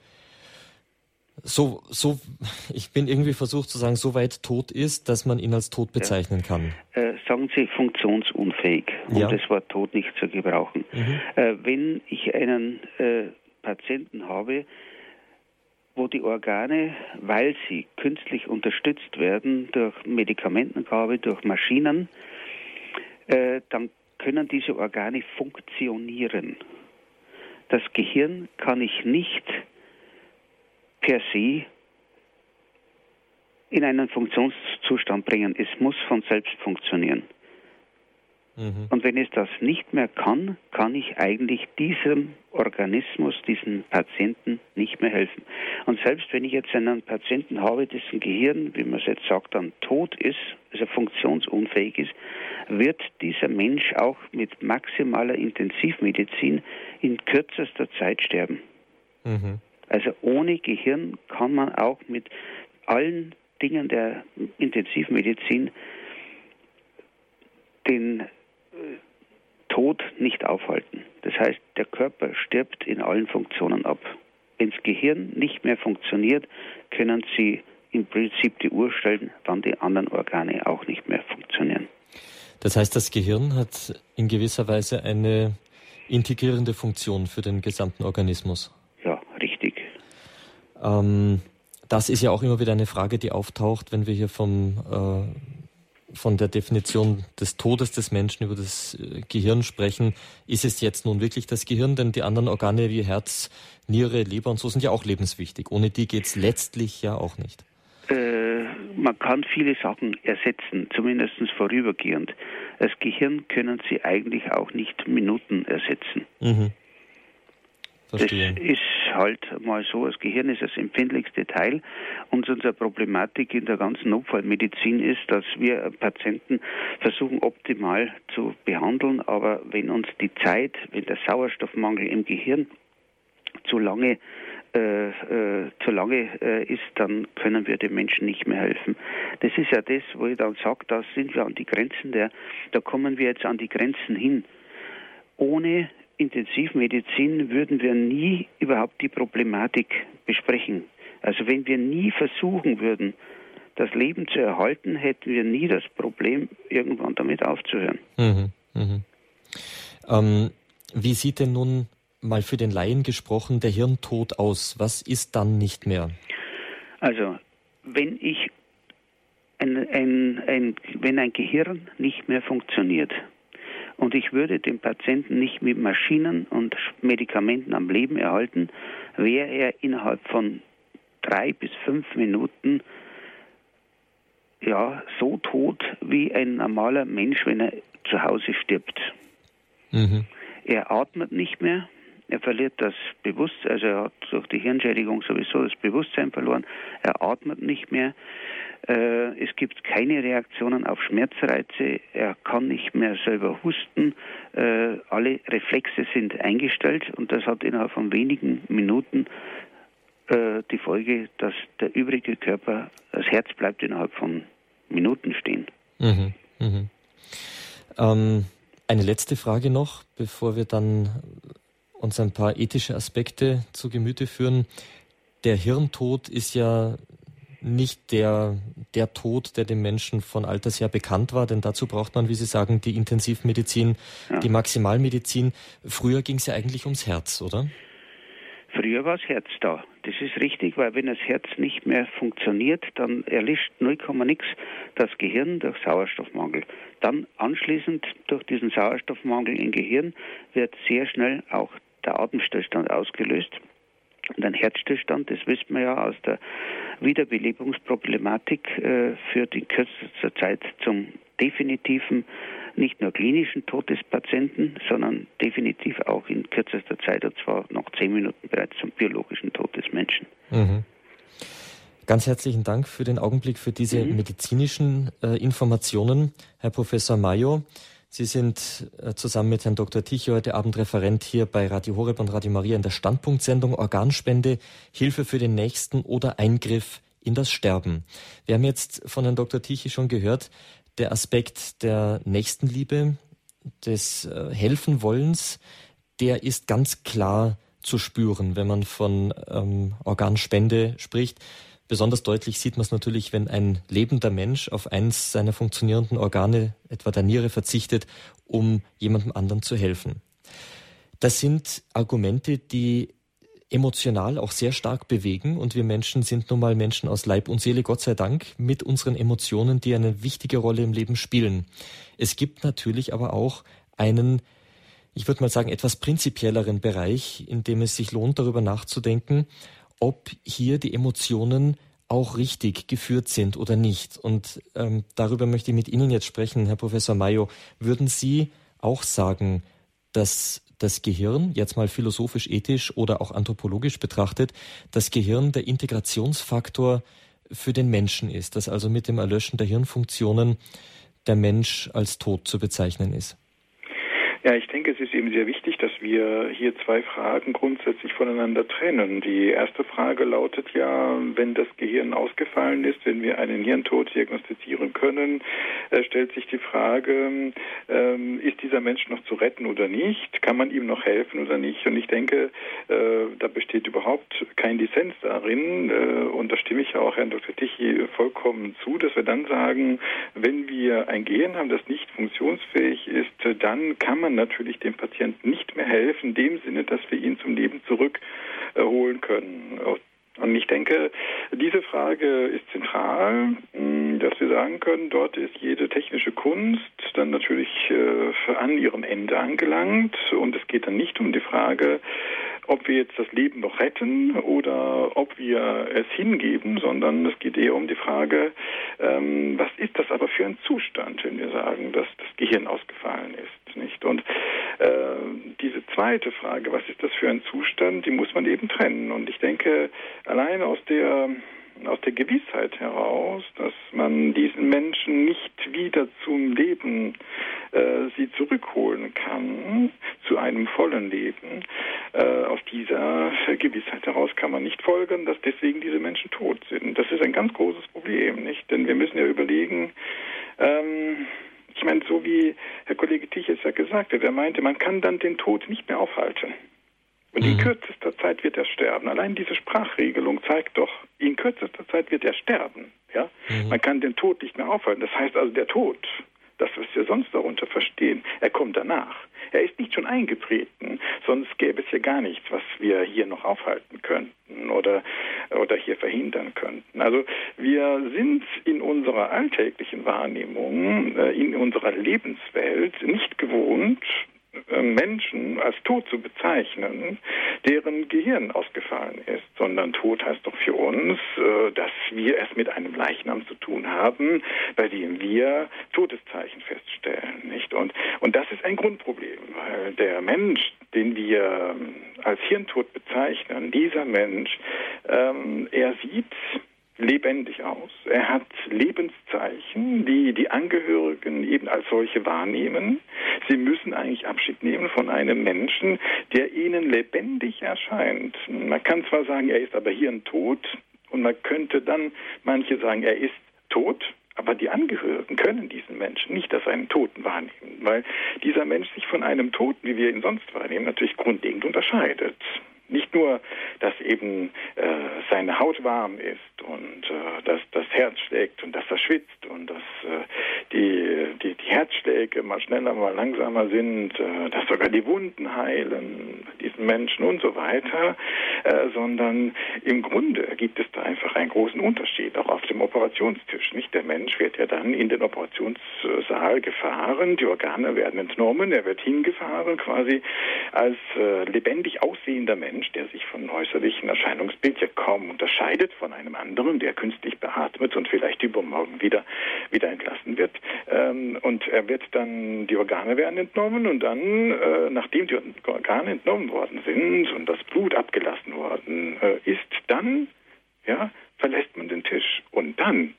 ich bin irgendwie versucht zu sagen, so weit tot ist, dass man ihn als tot bezeichnen kann. Sagen Sie funktionsunfähig, um das Wort tot nicht zu gebrauchen. Wenn ich einen Patienten habe, wo die Organe, weil sie künstlich unterstützt werden durch Medikamentengabe, durch Maschinen, dann können diese Organe funktionieren. Das Gehirn kann ich nicht per se in einen Funktionszustand bringen. Es muss von selbst funktionieren. Und wenn es das nicht mehr kann, kann ich eigentlich diesem Organismus, diesem Patienten nicht mehr helfen. Und selbst wenn ich jetzt einen Patienten habe, dessen Gehirn, wie man es jetzt sagt, dann tot ist, also funktionsunfähig ist, wird dieser Mensch auch mit maximaler Intensivmedizin in kürzester Zeit sterben. Also ohne Gehirn kann man auch mit allen Dingen der Intensivmedizin den Tod nicht aufhalten. Das heißt, der Körper stirbt in allen Funktionen ab. Wenn das Gehirn nicht mehr funktioniert, können Sie im Prinzip die Uhr stellen, wann die anderen Organe auch nicht mehr funktionieren. Das heißt, das Gehirn hat in gewisser Weise eine integrierende Funktion für den gesamten Organismus. Ja, richtig. Das ist ja auch immer wieder eine Frage, die auftaucht, wenn wir hier von der Definition des Todes des Menschen über das Gehirn sprechen. Ist es jetzt nun wirklich das Gehirn? Denn die anderen Organe wie Herz, Niere, Leber und so sind ja auch lebenswichtig. Ohne die geht es letztlich ja auch nicht. Man kann viele Sachen ersetzen, zumindest vorübergehend. Das Gehirn können Sie eigentlich auch nicht Minuten ersetzen. Verstehe. Das ist halt mal so, das Gehirn ist das empfindlichste Teil und unsere Problematik in der ganzen Notfallmedizin ist, dass wir Patienten versuchen optimal zu behandeln, aber wenn uns die Zeit, wenn der Sauerstoffmangel im Gehirn zu lange ist, dann können wir den Menschen nicht mehr helfen. Das ist ja das, wo ich dann sage, da sind wir an die Grenzen da kommen wir jetzt an die Grenzen hin. Ohne Intensivmedizin würden wir nie überhaupt die Problematik besprechen. Also wenn wir nie versuchen würden, das Leben zu erhalten, hätten wir nie das Problem, irgendwann damit aufzuhören. Wie sieht denn nun, mal für den Laien gesprochen, der Hirntod aus? Was ist dann nicht mehr? Also, wenn ein Gehirn nicht mehr funktioniert und ich würde den Patienten nicht mit Maschinen und Medikamenten am Leben erhalten, wäre er innerhalb von 3 bis 5 Minuten so tot wie ein normaler Mensch, wenn er zu Hause stirbt. Er atmet nicht mehr. Er verliert das Bewusstsein, also er hat durch die Hirnschädigung sowieso das Bewusstsein verloren. Er atmet nicht mehr. Es gibt keine Reaktionen auf Schmerzreize. Er kann nicht mehr selber husten. Alle Reflexe sind eingestellt und das hat innerhalb von wenigen Minuten die Folge, dass der übrige Körper, das Herz bleibt innerhalb von Minuten stehen. Eine letzte Frage noch, bevor wir dann uns ein paar ethische Aspekte zu Gemüte führen. Der Hirntod ist ja nicht der Tod, der dem Menschen von alters her bekannt war, denn dazu braucht man, wie Sie sagen, die Intensivmedizin, die Maximalmedizin. Früher ging es ja eigentlich ums Herz, oder? Früher war das Herz da. Das ist richtig, weil wenn das Herz nicht mehr funktioniert, dann erlischt 0,nix das Gehirn durch Sauerstoffmangel. Dann anschließend durch diesen Sauerstoffmangel im Gehirn wird sehr schnell auch der Atemstillstand ausgelöst. Und ein Herzstillstand, das wissen wir ja aus der Wiederbelebungsproblematik, führt in kürzester Zeit zum definitiven, nicht nur klinischen Tod des Patienten, sondern definitiv auch in kürzester Zeit, und zwar nach 10 Minuten bereits zum biologischen Tod des Menschen. Ganz herzlichen Dank für den Augenblick, für diese medizinischen Informationen, Herr Professor Mayo. Sie sind zusammen mit Herrn Dr. Tichy heute Abend Referent hier bei Radio Horeb und Radio Maria in der Standpunktsendung Organspende, Hilfe für den Nächsten oder Eingriff in das Sterben. Wir haben jetzt von Herrn Dr. Tichy schon gehört, der Aspekt der Nächstenliebe, des Helfenwollens, der ist ganz klar zu spüren, wenn man von Organspende spricht. Besonders deutlich sieht man es natürlich, wenn ein lebender Mensch auf eins seiner funktionierenden Organe, etwa der Niere, verzichtet, um jemandem anderen zu helfen. Das sind Argumente, die emotional auch sehr stark bewegen. Und wir Menschen sind nun mal Menschen aus Leib und Seele, Gott sei Dank, mit unseren Emotionen, die eine wichtige Rolle im Leben spielen. Es gibt natürlich aber auch einen, ich würde mal sagen, etwas prinzipielleren Bereich, in dem es sich lohnt, darüber nachzudenken, ob hier die Emotionen auch richtig geführt sind oder nicht. Und darüber möchte ich mit Ihnen jetzt sprechen, Herr Professor Mayo. Würden Sie auch sagen, dass das Gehirn, jetzt mal philosophisch, ethisch oder auch anthropologisch betrachtet, das Gehirn der Integrationsfaktor für den Menschen ist, dass also mit dem Erlöschen der Hirnfunktionen der Mensch als tot zu bezeichnen ist? Ja, ich denke, es ist eben sehr wichtig, dass wir hier zwei Fragen grundsätzlich voneinander trennen. Die erste Frage lautet ja, wenn das Gehirn ausgefallen ist, wenn wir einen Hirntod diagnostizieren können, stellt sich die Frage, ist dieser Mensch noch zu retten oder nicht? Kann man ihm noch helfen oder nicht? Und ich denke, da besteht überhaupt kein Dissens darin, und da stimme ich auch Herrn Dr. Tichy vollkommen zu, dass wir dann sagen, wenn wir ein Gehirn haben, das nicht funktionsfähig ist, dann kann man natürlich dem Patienten nicht mehr helfen, in dem Sinne, dass wir ihn zum Leben zurückholen können. Und ich denke, diese Frage ist zentral, dass wir sagen können, dort ist jede technische Kunst dann natürlich an ihrem Ende angelangt. Und es geht dann nicht um die Frage, ob wir jetzt das Leben noch retten oder ob wir es hingeben, sondern es geht eher um die Frage, was ist das aber für ein Zustand, wenn wir sagen, dass das Gehirn ausgefallen ist, nicht? Und diese zweite Frage, was ist das für ein Zustand, die muss man eben trennen. Und ich denke, allein aus der Gewissheit heraus, dass man diesen Menschen nicht wieder zum Leben sie zurückholen kann, zu einem vollen Leben, aus dieser Gewissheit heraus kann man nicht folgern, dass deswegen diese Menschen tot sind. Das ist ein ganz großes Problem, nicht? Denn wir müssen ja überlegen, ich meine, so wie Herr Kollege Tichy es ja gesagt hat, er meinte, man kann dann den Tod nicht mehr aufhalten. Und in kürzester Zeit wird er sterben. Allein diese Sprachregelung zeigt doch, in kürzester Zeit wird er sterben. Ja? Man kann den Tod nicht mehr aufhalten. Das heißt also, der Tod, das, was wir sonst darunter verstehen, er kommt danach. Er ist nicht schon eingetreten, sonst gäbe es ja gar nichts, was wir hier noch aufhalten könnten oder hier verhindern könnten. Also wir sind in unserer alltäglichen Wahrnehmung, in unserer Lebenswelt nicht gewohnt, Menschen als tot zu bezeichnen, deren Gehirn ausgefallen ist, sondern tot heißt doch für uns, dass wir es mit einem Leichnam zu tun haben, bei dem wir Todeszeichen feststellen, nicht? Und das ist ein Grundproblem, weil der Mensch, den wir als Hirntod bezeichnen, dieser Mensch, er sieht lebendig aus. Er hat Lebenszeichen, die die Angehörigen eben als solche wahrnehmen. Sie müssen eigentlich Abschied nehmen von einem Menschen, der ihnen lebendig erscheint. Man kann zwar sagen, er ist aber hirntot, und man könnte dann manche sagen, er ist tot, aber die Angehörigen können diesen Menschen nicht als einen Toten wahrnehmen, weil dieser Mensch sich von einem Toten, wie wir ihn sonst wahrnehmen, natürlich grundlegend unterscheidet. Nicht nur, dass eben seine Haut warm ist und dass das Herz schlägt und dass er schwitzt und dass die Herzschläge mal schneller, mal langsamer sind, dass sogar die Wunden heilen bei diesen Menschen und so weiter, sondern im Grunde gibt es da einfach einen großen Unterschied, auch auf dem Operationstisch. Nicht? Der Mensch wird ja dann in den Operationssaal gefahren, die Organe werden entnommen, er wird hingefahren quasi als lebendig aussehender Mensch, der sich von äußerlichen Erscheinungsbild ja kaum unterscheidet von einem anderen, der künstlich beatmet und vielleicht übermorgen wieder entlassen wird. Und er wird dann, die Organe werden entnommen und dann, nachdem die Organe entnommen worden sind und das Blut abgelassen worden ist, dann, ja, verlässt man den Tisch. Und dann,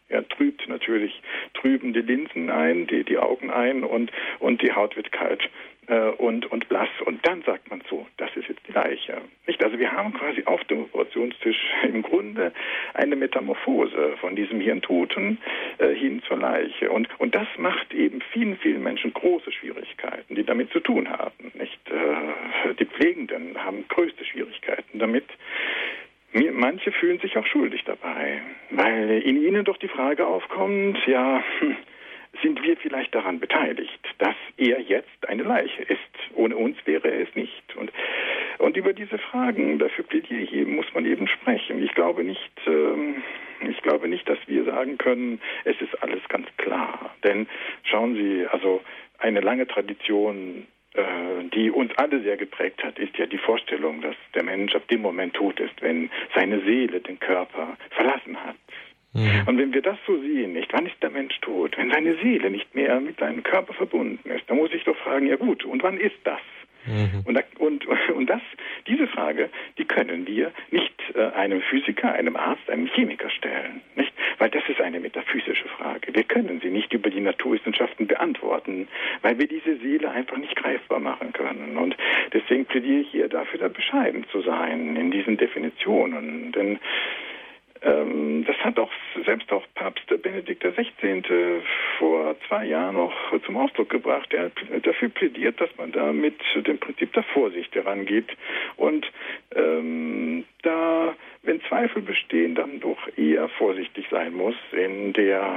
trüben die Linsen ein, die Augen ein und die Haut wird kalt und blass. Und dann sagt man so, das ist jetzt die Leiche. Nicht? Also wir haben quasi auf dem Operationstisch im Grunde eine Metamorphose von diesem Hirntoten hin zur Leiche. Und das macht eben vielen, vielen Menschen große Schwierigkeiten, die damit zu tun haben. Nicht? Die Pflegenden haben größte Schwierigkeiten damit. Manche fühlen sich auch schuldig dabei, weil in ihnen doch die Frage aufkommt, ja, sind wir vielleicht daran beteiligt, dass er jetzt eine Leiche ist? Ohne uns wäre er es nicht. Und über diese Fragen, dafür plädiere ich eben, muss man eben sprechen. Ich glaube nicht, dass wir sagen können, es ist alles ganz klar. Denn schauen Sie, also eine lange Tradition, die uns alle sehr geprägt hat, ist ja die Vorstellung, dass der Mensch ab dem Moment tot ist, wenn seine Seele den Körper verlassen hat. Mhm. Und wenn wir das so sehen, nicht, wann ist der Mensch tot? Wenn seine Seele nicht mehr mit seinem Körper verbunden ist, dann muss ich doch fragen, ja gut, und wann ist das? Mhm. Und diese Frage, die können wir nicht einem Physiker, einem Arzt, einem Chemiker stellen, nicht? Weil das ist eine metaphysische Frage. Wir können sie nicht über die Naturwissenschaften beantworten, weil wir diese Seele einfach nicht greifbar machen können. Und deswegen plädiere ich hier dafür, da bescheiden zu sein in diesen Definitionen. Denn das hat selbst auch Papst Benedikt XVI. Vor 2 Jahren noch zum Ausdruck gebracht. Er hat dafür plädiert, dass man da mit dem Prinzip der Vorsicht herangeht und da, wenn Zweifel bestehen, dann doch eher vorsichtig sein muss in der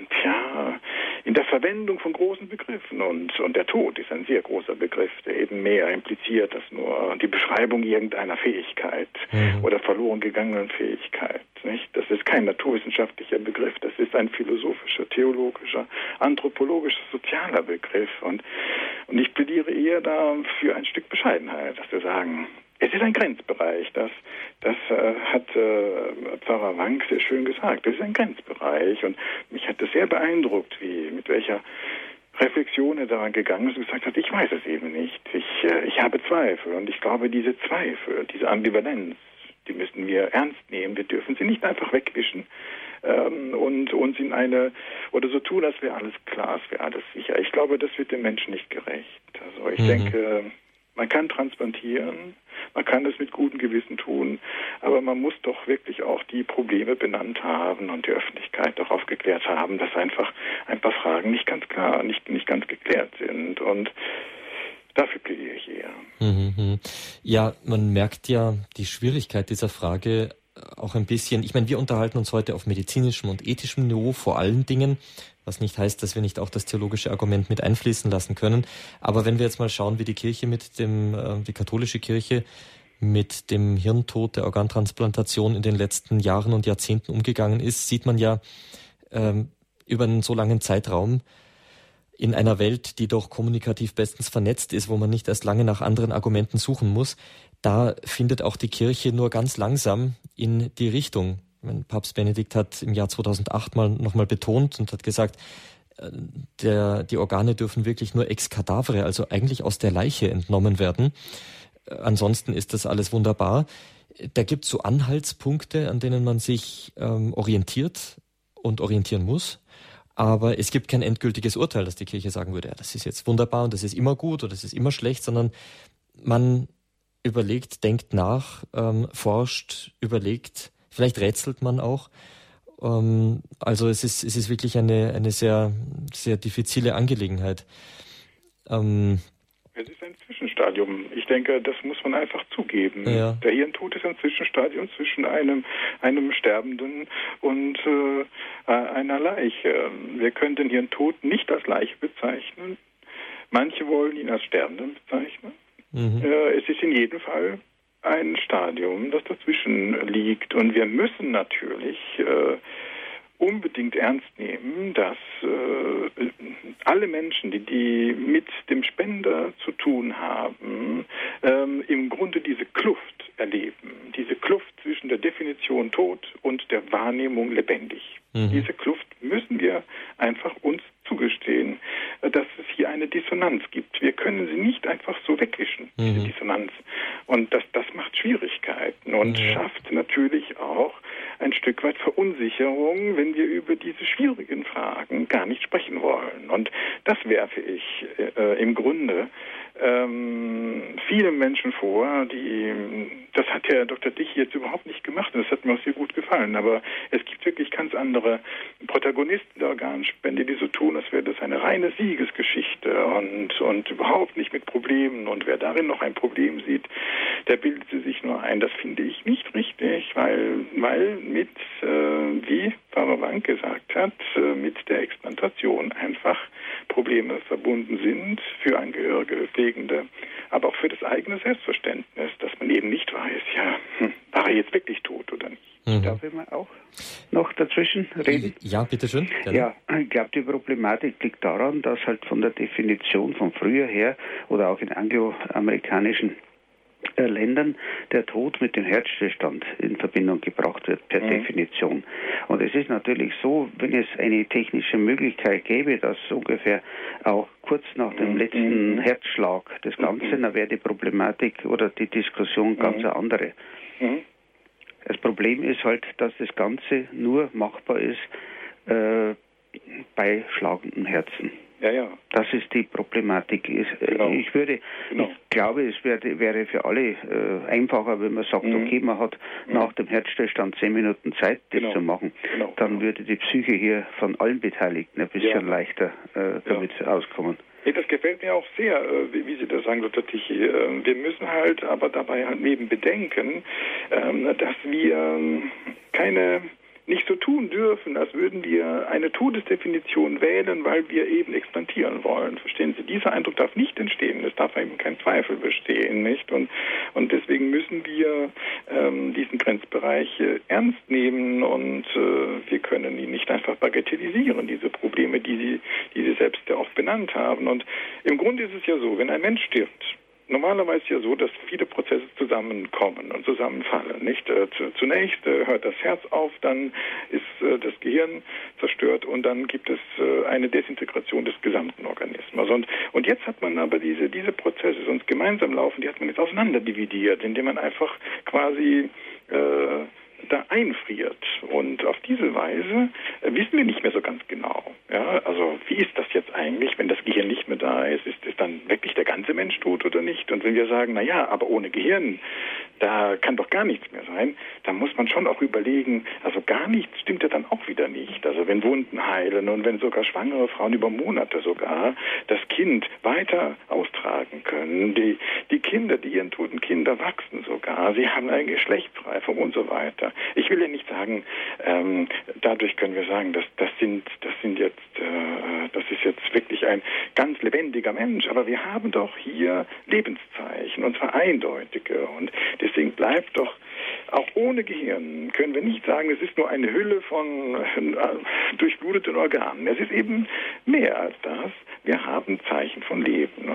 Verwendung von großen Begriffen. Und der Tod ist ein sehr großer Begriff, der eben mehr impliziert als nur die Beschreibung irgendeiner Fähigkeit oder verloren gegangenen Fähigkeit. Nicht? Das ist kein naturwissenschaftlicher Begriff, das ist ein philosophischer, theologischer, anthropologischer, sozialer Begriff. Und ich plädiere eher da für ein Stück Bescheidenheit, dass wir sagen, es ist ein Grenzbereich, das hat Pfarrer Wank sehr schön gesagt, das ist ein Grenzbereich. Und mich hat das sehr beeindruckt, mit welcher Reflexion er daran gegangen ist und gesagt hat, ich weiß es eben nicht, ich habe Zweifel. Und ich glaube, diese Zweifel, diese Ambivalenz, die müssen wir ernst nehmen. Wir dürfen sie nicht einfach wegwischen und uns oder so tun, als wäre alles klar, als wäre alles sicher. Ich glaube, das wird dem Menschen nicht gerecht. Also ich denke, man kann transplantieren, man kann das mit gutem Gewissen tun, aber man muss doch wirklich auch die Probleme benannt haben und die Öffentlichkeit auch aufgeklärt haben, dass einfach ein paar Fragen nicht ganz klar, nicht ganz geklärt sind. Und dafür plädiere ich eher. Ja, man merkt ja die Schwierigkeit dieser Frage auch ein bisschen. Ich meine, wir unterhalten uns heute auf medizinischem und ethischem Niveau vor allen Dingen, was nicht heißt, dass wir nicht auch das theologische Argument mit einfließen lassen können. Aber wenn wir jetzt mal schauen, wie die Kirche die katholische Kirche mit dem Hirntod der Organtransplantation in den letzten Jahren und Jahrzehnten umgegangen ist, sieht man ja über einen so langen Zeitraum in einer Welt, die doch kommunikativ bestens vernetzt ist, wo man nicht erst lange nach anderen Argumenten suchen muss, da findet auch die Kirche nur ganz langsam in die Richtung. Papst Benedikt hat im Jahr 2008 nochmal betont und hat gesagt, die Organe dürfen wirklich nur ex cadavere, also eigentlich aus der Leiche entnommen werden. Ansonsten ist das alles wunderbar. Da gibt es so Anhaltspunkte, an denen man sich orientiert und orientieren muss. Aber es gibt kein endgültiges Urteil, dass die Kirche sagen würde, ja, das ist jetzt wunderbar und das ist immer gut oder das ist immer schlecht, sondern man überlegt, denkt nach, forscht, überlegt, vielleicht rätselt man auch. Also es ist wirklich eine sehr, sehr diffizile Angelegenheit. Es ist ein Zwischenstadium. Ich denke, das muss man einfach zugeben. Ja. Der Hirntod ist ein Zwischenstadium zwischen einem Sterbenden und einer Leiche. Wir können den Hirntod nicht als Leiche bezeichnen. Manche wollen ihn als Sterbenden bezeichnen. Es ist in jedem Fall ein Stadium, das dazwischen liegt. Und wir müssen natürlich unbedingt ernst nehmen, dass alle Menschen, die mit dem Spender zu tun haben, im Grunde diese Kluft erleben. Diese Kluft zwischen der Definition Tod und der Wahrnehmung lebendig. Diese Kluft müssen wir einfach uns zugestehen, dass es hier eine Dissonanz gibt. Wir können sie nicht einfach so wegwischen, diese Dissonanz. Und das macht Schwierigkeiten und schafft natürlich auch ein Stück weit Verunsicherung, wenn wir über diese schwierigen Fragen gar nicht sprechen wollen. Und das werfe ich im Grunde vielen Menschen vor, das hat Herr Dr. Dich jetzt überhaupt nicht gemacht und das hat mir auch sehr gut gefallen, aber es gibt wirklich ganz andere Protagonisten der Organspende, die so tun, als wäre das eine reine Siegesgeschichte und überhaupt nicht mit Problemen, und wer darin noch ein Problem sieht, der bildet sie sich nur ein. Das finde ich nicht richtig, weil mit, wie Pfarrer Wank gesagt hat, mit der Explantation einfach Probleme verbunden sind für Angehörige, Pflegende, aber auch für das eigene Selbstverständnis, dass eben nicht weiß, war er jetzt wirklich tot oder nicht. Darf ich mal auch noch dazwischen reden? Ja, bitteschön. Gerne. Ja, ich glaube, die Problematik liegt daran, dass halt von der Definition von früher her oder auch in angloamerikanischen Ländern der Tod mit dem Herzstillstand in Verbindung gebracht wird, per Definition. Und es ist natürlich so, wenn es eine technische Möglichkeit gäbe, dass ungefähr auch kurz nach dem letzten Herzschlag das Ganze, dann wäre die Problematik oder die Diskussion ganz eine andere. Das Problem ist halt, dass das Ganze nur machbar ist bei schlagendem Herzen. Ja. Das ist die Problematik. Genau. Ich glaube, es wäre für alle einfacher, wenn man sagt, okay, man hat nach dem Herzstillstand 10 Minuten Zeit, das zu machen. Dann würde die Psyche hier von allen Beteiligten ein bisschen leichter damit auskommen. Das gefällt mir auch sehr, wie Sie das sagen, Dr. Tichy. Wir müssen halt aber dabei halt neben bedenken, dass wir nicht so tun dürfen, als würden wir eine Todesdefinition wählen, weil wir eben expandieren wollen. Verstehen Sie? Dieser Eindruck darf nicht entstehen. Es darf eben kein Zweifel bestehen, nicht? Und deswegen müssen wir diesen Grenzbereich ernst nehmen und wir können ihn nicht einfach bagatellisieren, diese Probleme, die Sie selbst ja auch benannt haben. Und im Grunde ist es ja so, wenn ein Mensch stirbt, normalerweise ja so, dass viele Prozesse zusammenkommen und zusammenfallen. Nicht? Zunächst hört das Herz auf, dann ist das Gehirn zerstört und dann gibt es eine Desintegration des gesamten Organismus. Und jetzt hat man aber diese Prozesse, die sonst gemeinsam laufen, die hat man jetzt auseinanderdividiert, indem man einfach quasi da einfriert. Und auf diese Weise wissen wir nicht mehr so ganz genau. Ja, also wie ist das jetzt eigentlich, wenn das Gehirn nicht mehr da ist? Ist dann wirklich der ganze Mensch tot oder nicht? Und wenn wir sagen, aber ohne Gehirn, da kann doch gar nichts mehr sein, dann muss man schon auch überlegen, also gar nichts stimmt ja dann auch wieder nicht. Also wenn Wunden heilen und wenn sogar schwangere Frauen über Monate sogar das Kind weiter austragen können, die Kinder, die ihren toten Kinder wachsen sogar, sie haben eine Geschlechtsreife und so weiter. Ich will ja nicht sagen, dadurch können wir sagen, das ist jetzt wirklich ein ganz lebendiger Mensch, aber wir haben doch hier Lebenszeichen und zwar eindeutige und deswegen bleibt doch auch ohne Gehirn können wir nicht sagen, es ist nur eine Hülle von durchbluteten Organen. Es ist eben mehr als das. Wir haben Zeichen von Leben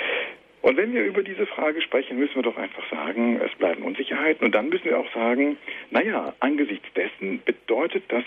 und wenn wir über diese Frage sprechen, müssen wir doch einfach sagen, es bleiben Unsicherheiten. Und dann müssen wir auch sagen, angesichts dessen bedeutet das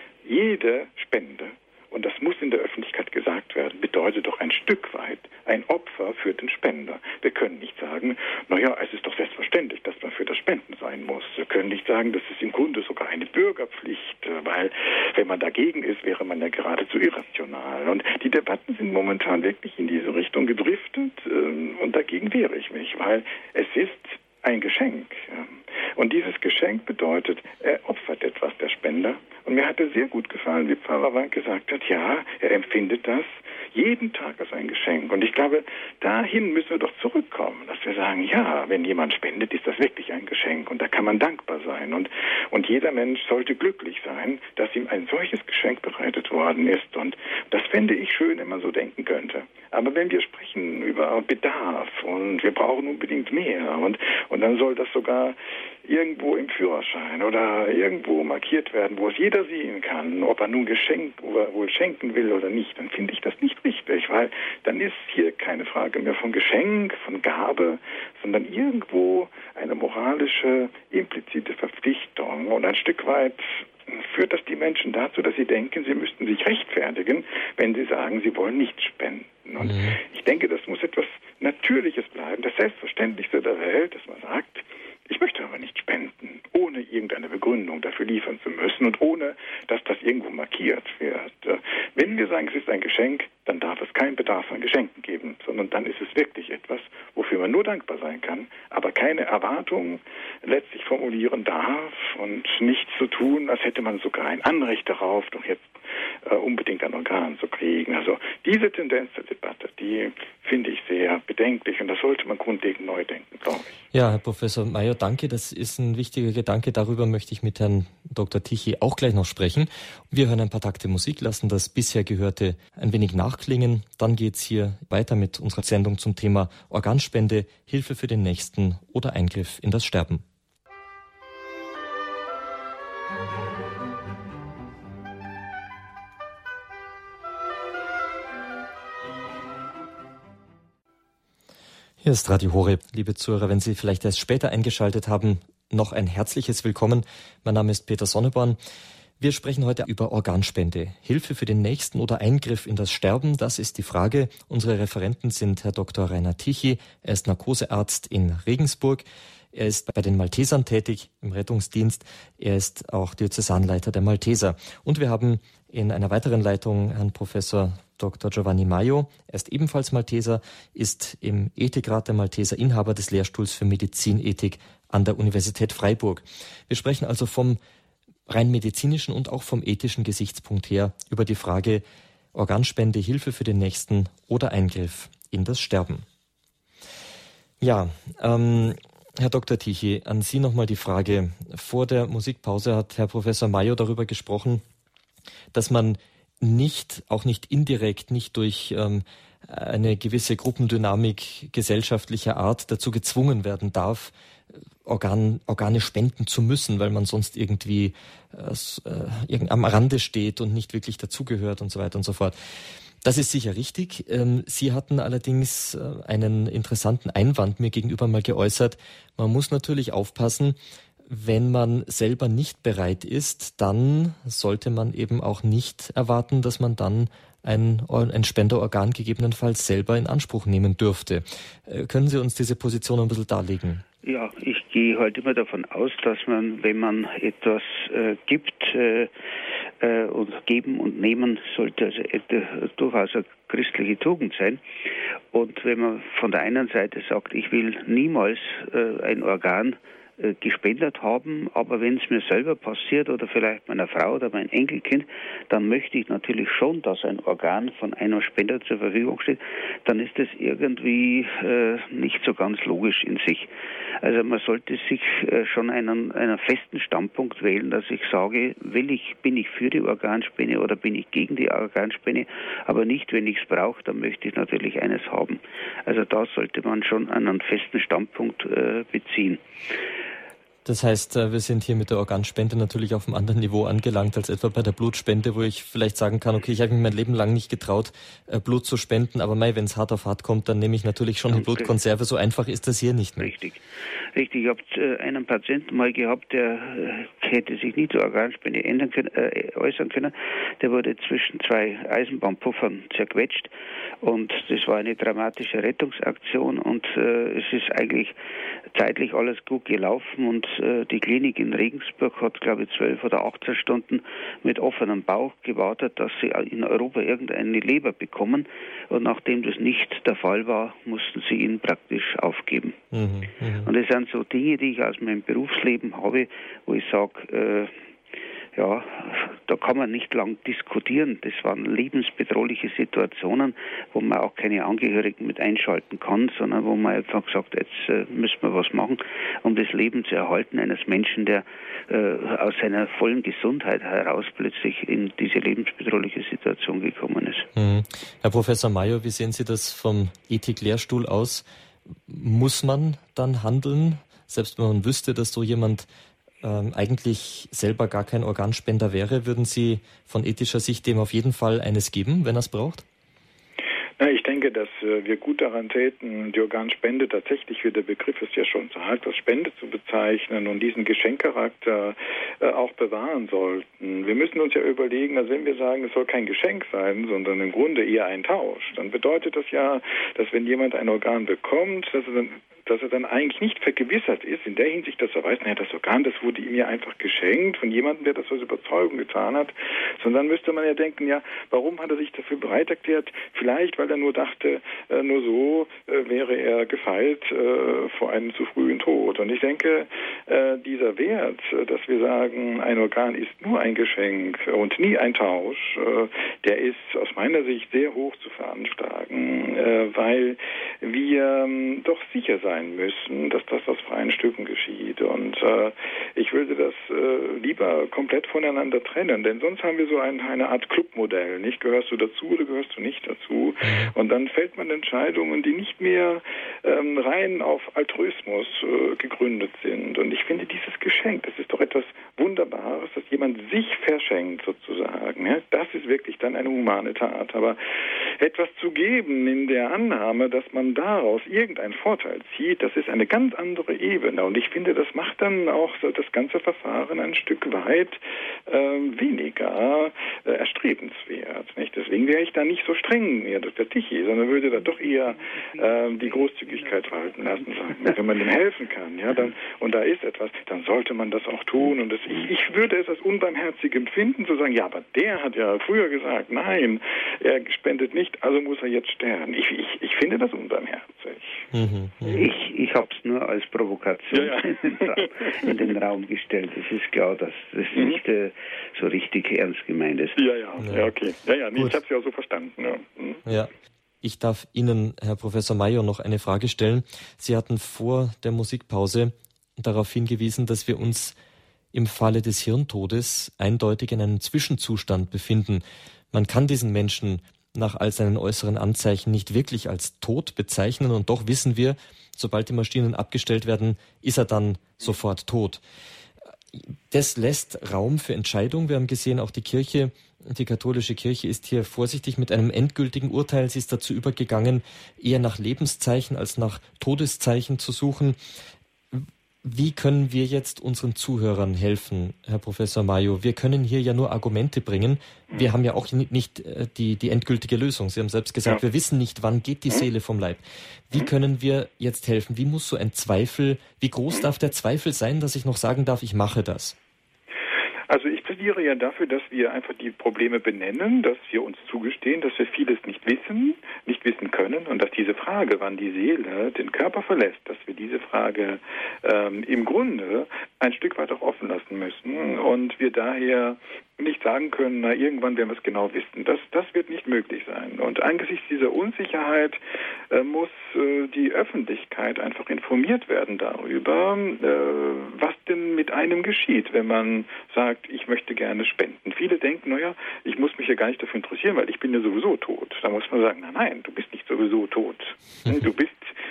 jede Spende, und das muss in der Öffentlichkeit gesagt werden, bedeutet doch ein Stück weit ein Opfer für den Spender. Wir können nicht sagen, es ist doch selbstverständlich, dass man für das Spenden sein muss. Wir können nicht sagen, das ist im Grunde sogar eine Bürgerpflicht, weil wenn man dagegen ist, wäre man ja geradezu irrational. Und die Debatten sind momentan wirklich in diese Richtung gedriftet und dagegen wehre ich mich, weil es ist ein Geschenk. Und dieses Geschenk bedeutet, er opfert etwas, der Spender. Und mir hatte sehr gut gefallen, wie Pfarrer Wank gesagt hat, er empfindet das jeden Tag als ein Geschenk. Und ich glaube, dahin müssen wir doch zurückkommen, dass wir sagen, wenn jemand spendet, ist das wirklich ein Geschenk. Und da kann man dankbar sein. Und jeder Mensch sollte glücklich sein, dass ihm ein solches Geschenk bereitet worden ist. Und das fände ich schön, wenn man so denken könnte. Aber wenn wir sprechen über Bedarf und wir brauchen unbedingt mehr und dann soll das sogar irgendwo im Führerschein oder irgendwo markiert werden, wo es jeder sehen kann, ob er nun wohl schenken will oder nicht, dann finde ich das nicht richtig, weil dann ist hier keine Frage mehr von Geschenk, von Gabe, sondern irgendwo eine moralische, implizite Verpflichtung und ein Stück weit führt das die Menschen dazu, dass sie denken, sie müssten sich rechtfertigen, wenn sie sagen, sie wollen nicht spenden. Und ich denke, das muss etwas Natürliches bleiben, das Selbstverständlichste der Welt, dass man sagt, ich möchte aber nicht spenden, ohne irgendeine Begründung dafür liefern zu müssen und ohne, dass das irgendwo markiert wird. Wenn wir sagen, es ist ein Geschenk, dann darf es keinen Bedarf an Geschenken geben, sondern dann ist es wirklich etwas, wofür man nur dankbar sein kann, aber keine Erwartung letztlich formulieren darf und nichts zu tun, als hätte man sogar ein Anrecht darauf, doch jetzt unbedingt ein Organ zu kriegen. Also diese Tendenz der Debatte, die finde ich sehr bedenklich und das sollte man grundlegend neu denken, glaube ich. Ja, Herr Professor Mayer, danke. Das ist ein wichtiger Gedanke. Darüber möchte ich mit Herrn Dr. Tichy auch gleich noch sprechen. Wir hören ein paar Takte Musik, lassen das bisher Gehörte ein wenig nachklingen. Dann geht's hier weiter mit unserer Sendung zum Thema Organspende, Hilfe für den Nächsten oder Eingriff in das Sterben. Hier ist Radio Horeb. Liebe Zuhörer, wenn Sie vielleicht erst später eingeschaltet haben, noch ein herzliches Willkommen. Mein Name ist Peter Sonneborn. Wir sprechen heute über Organspende. Hilfe für den Nächsten oder Eingriff in das Sterben, das ist die Frage. Unsere Referenten sind Herr Dr. Rainer Tichy, er ist Narkosearzt in Regensburg. Er ist bei den Maltesern tätig im Rettungsdienst. Er ist auch Diözesanleiter der Malteser. Und wir haben in einer weiteren Leitung Herrn Professor Dr. Giovanni Maio. Er ist ebenfalls Malteser, ist im Ethikrat der Malteser Inhaber des Lehrstuhls für Medizinethik an der Universität Freiburg. Wir sprechen also vom rein medizinischen und auch vom ethischen Gesichtspunkt her über die Frage Organspende, Hilfe für den Nächsten oder Eingriff in das Sterben. Ja, Herr Dr. Tichy, an Sie nochmal die Frage. Vor der Musikpause hat Herr Professor Maio darüber gesprochen, dass man auch nicht indirekt, nicht durch eine gewisse Gruppendynamik gesellschaftlicher Art dazu gezwungen werden darf, Organe spenden zu müssen, weil man sonst irgendwie am Rande steht und nicht wirklich dazugehört und so weiter und so fort. Das ist sicher richtig. Sie hatten allerdings einen interessanten Einwand mir gegenüber mal geäußert. Man muss natürlich aufpassen, wenn man selber nicht bereit ist, dann sollte man eben auch nicht erwarten, dass man dann ein Spenderorgan gegebenenfalls selber in Anspruch nehmen dürfte. Können Sie uns diese Position ein bisschen darlegen? Ja, ich gehe halt immer davon aus, dass man, wenn man etwas gibt und geben und nehmen, sollte also durchaus eine christliche Tugend sein. Und wenn man von der einen Seite sagt, ich will niemals ein Organ gespendet haben, aber wenn es mir selber passiert oder vielleicht meiner Frau oder mein Enkelkind, dann möchte ich natürlich schon, dass ein Organ von einem Spender zur Verfügung steht, dann ist das irgendwie nicht so ganz logisch in sich. Also man sollte sich schon einen festen Standpunkt wählen, dass ich sage, bin ich für die Organspende oder bin ich gegen die Organspende, aber nicht, wenn ich es brauche, dann möchte ich natürlich eines haben. Also da sollte man schon einen festen Standpunkt beziehen. Das heißt, wir sind hier mit der Organspende natürlich auf einem anderen Niveau angelangt als etwa bei der Blutspende, wo ich vielleicht sagen kann, okay, ich habe mich mein Leben lang nicht getraut, Blut zu spenden, aber wenn es hart auf hart kommt, dann nehme ich natürlich schon die Blutkonserve. So einfach ist das hier nicht mehr. Richtig. Ich habe einen Patienten mal gehabt, der hätte sich nie zur Organspende äußern können. Der wurde zwischen zwei Eisenbahnpuffern zerquetscht und das war eine dramatische Rettungsaktion und es ist eigentlich zeitlich alles gut gelaufen und die Klinik in Regensburg hat, glaube ich, 12 oder 18 Stunden mit offenem Bauch gewartet, dass sie in Europa irgendeine Leber bekommen. Und nachdem das nicht der Fall war, mussten sie ihn praktisch aufgeben. Und das sind so Dinge, die ich aus meinem Berufsleben habe, wo ich sage, da kann man nicht lang diskutieren. Das waren lebensbedrohliche Situationen, wo man auch keine Angehörigen mit einschalten kann, sondern wo man einfach sagt, jetzt müssen wir was machen, um das Leben zu erhalten eines Menschen, der aus seiner vollen Gesundheit heraus plötzlich in diese lebensbedrohliche Situation gekommen ist. Herr Professor Maio, wie sehen Sie das vom Ethik-Lehrstuhl aus? Muss man dann handeln, selbst wenn man wüsste, dass so jemand eigentlich selber gar kein Organspender wäre, würden Sie von ethischer Sicht dem auf jeden Fall eines geben, wenn er es braucht? Ich denke, dass wir gut daran täten, die Organspende tatsächlich, wie der Begriff es ja schon sagt, als Spende zu bezeichnen und diesen Geschenkcharakter auch bewahren sollten. Wir müssen uns ja überlegen, dass wenn wir sagen, es soll kein Geschenk sein, sondern im Grunde eher ein Tausch, dann bedeutet das ja, dass wenn jemand ein Organ bekommt, dass er dann dass er dann eigentlich nicht vergewissert ist, in der Hinsicht, dass er weiß, naja, das Organ, das wurde ihm ja einfach geschenkt von jemandem, der das aus Überzeugung getan hat, sondern müsste man ja denken, ja, warum hat er sich dafür bereit erklärt? Vielleicht, weil er nur dachte, nur so wäre er gefeit vor einem zu frühen Tod. Und ich denke, dieser Wert, dass wir sagen, ein Organ ist nur ein Geschenk und nie ein Tausch, der ist aus meiner Sicht sehr hoch zu veranschlagen, weil wir doch sicher sein müssen, dass das aus freien Stücken geschieht. Und ich würde das lieber komplett voneinander trennen, denn sonst haben wir so eine Art Clubmodell. Nicht gehörst du dazu oder gehörst du nicht dazu? Und dann fällt man Entscheidungen, die nicht mehr rein auf Altruismus gegründet sind. Und ich finde dieses Geschenk, das ist doch etwas Wunderbares, dass jemand sich verschenkt sozusagen. Ja? Das ist wirklich dann eine humane Tat. Aber etwas zu geben in der Annahme, dass man daraus irgendeinen Vorteil zieht, das ist eine ganz andere Ebene. Und ich finde, das macht dann auch so das ganze Verfahren ein Stück weit weniger erstrebenswert. Nicht? Deswegen wäre ich da nicht so streng, ja, das der Tichy, sondern würde da doch eher die Großzügigkeit walten lassen. Sagen. Wenn man dem helfen kann, ja, dann, und da ist etwas, dann sollte man das auch tun. Und ich würde es als unbarmherzig empfinden, zu sagen, ja, aber der hat ja früher gesagt, nein, er spendet nicht, also muss er jetzt sterben. Ich finde das unbarmherzig. Ich habe es nur als Provokation in den Raum gestellt. Es ist klar, dass das nicht so richtig ernst gemeint ist. Ja, okay. Ja, nee, ich habe es ja auch so verstanden. Ja. Ich darf Ihnen, Herr Professor Major, noch eine Frage stellen. Sie hatten vor der Musikpause darauf hingewiesen, dass wir uns im Falle des Hirntodes eindeutig in einem Zwischenzustand befinden. Man kann diesen Menschen nach all seinen äußeren Anzeichen nicht wirklich als tot bezeichnen und doch wissen wir, sobald die Maschinen abgestellt werden, ist er dann sofort tot. Das lässt Raum für Entscheidung. Wir haben gesehen, auch die Kirche, die katholische Kirche ist hier vorsichtig mit einem endgültigen Urteil. Sie ist dazu übergegangen, eher nach Lebenszeichen als nach Todeszeichen zu suchen. Wie können wir jetzt unseren Zuhörern helfen, Herr Professor Major? Wir können hier ja nur Argumente bringen. Wir haben ja auch nicht die endgültige Lösung. Sie haben selbst gesagt, wir wissen nicht, wann geht die Seele vom Leib. Wie können wir jetzt helfen? Wie muss so ein Zweifel, wie groß darf der Zweifel sein, dass ich noch sagen darf, ich mache das? Also ich plädiere ja dafür, dass wir einfach die Probleme benennen, dass wir uns zugestehen, dass wir vieles nicht wissen können und dass diese Frage, wann die Seele den Körper verlässt, dass wir diese Frage im Grunde ein Stück weit auch offen lassen müssen und wir daher nicht sagen können, na, irgendwann werden wir es genau wissen. Das wird nicht möglich sein. Und angesichts dieser Unsicherheit muss die Öffentlichkeit einfach informiert werden darüber, was denn mit einem geschieht, wenn man sagt, ich möchte gerne spenden. Viele denken, naja, ich muss mich ja gar nicht dafür interessieren, weil ich bin ja sowieso tot. Da muss man sagen, nein, du bist nicht sowieso tot. Du bist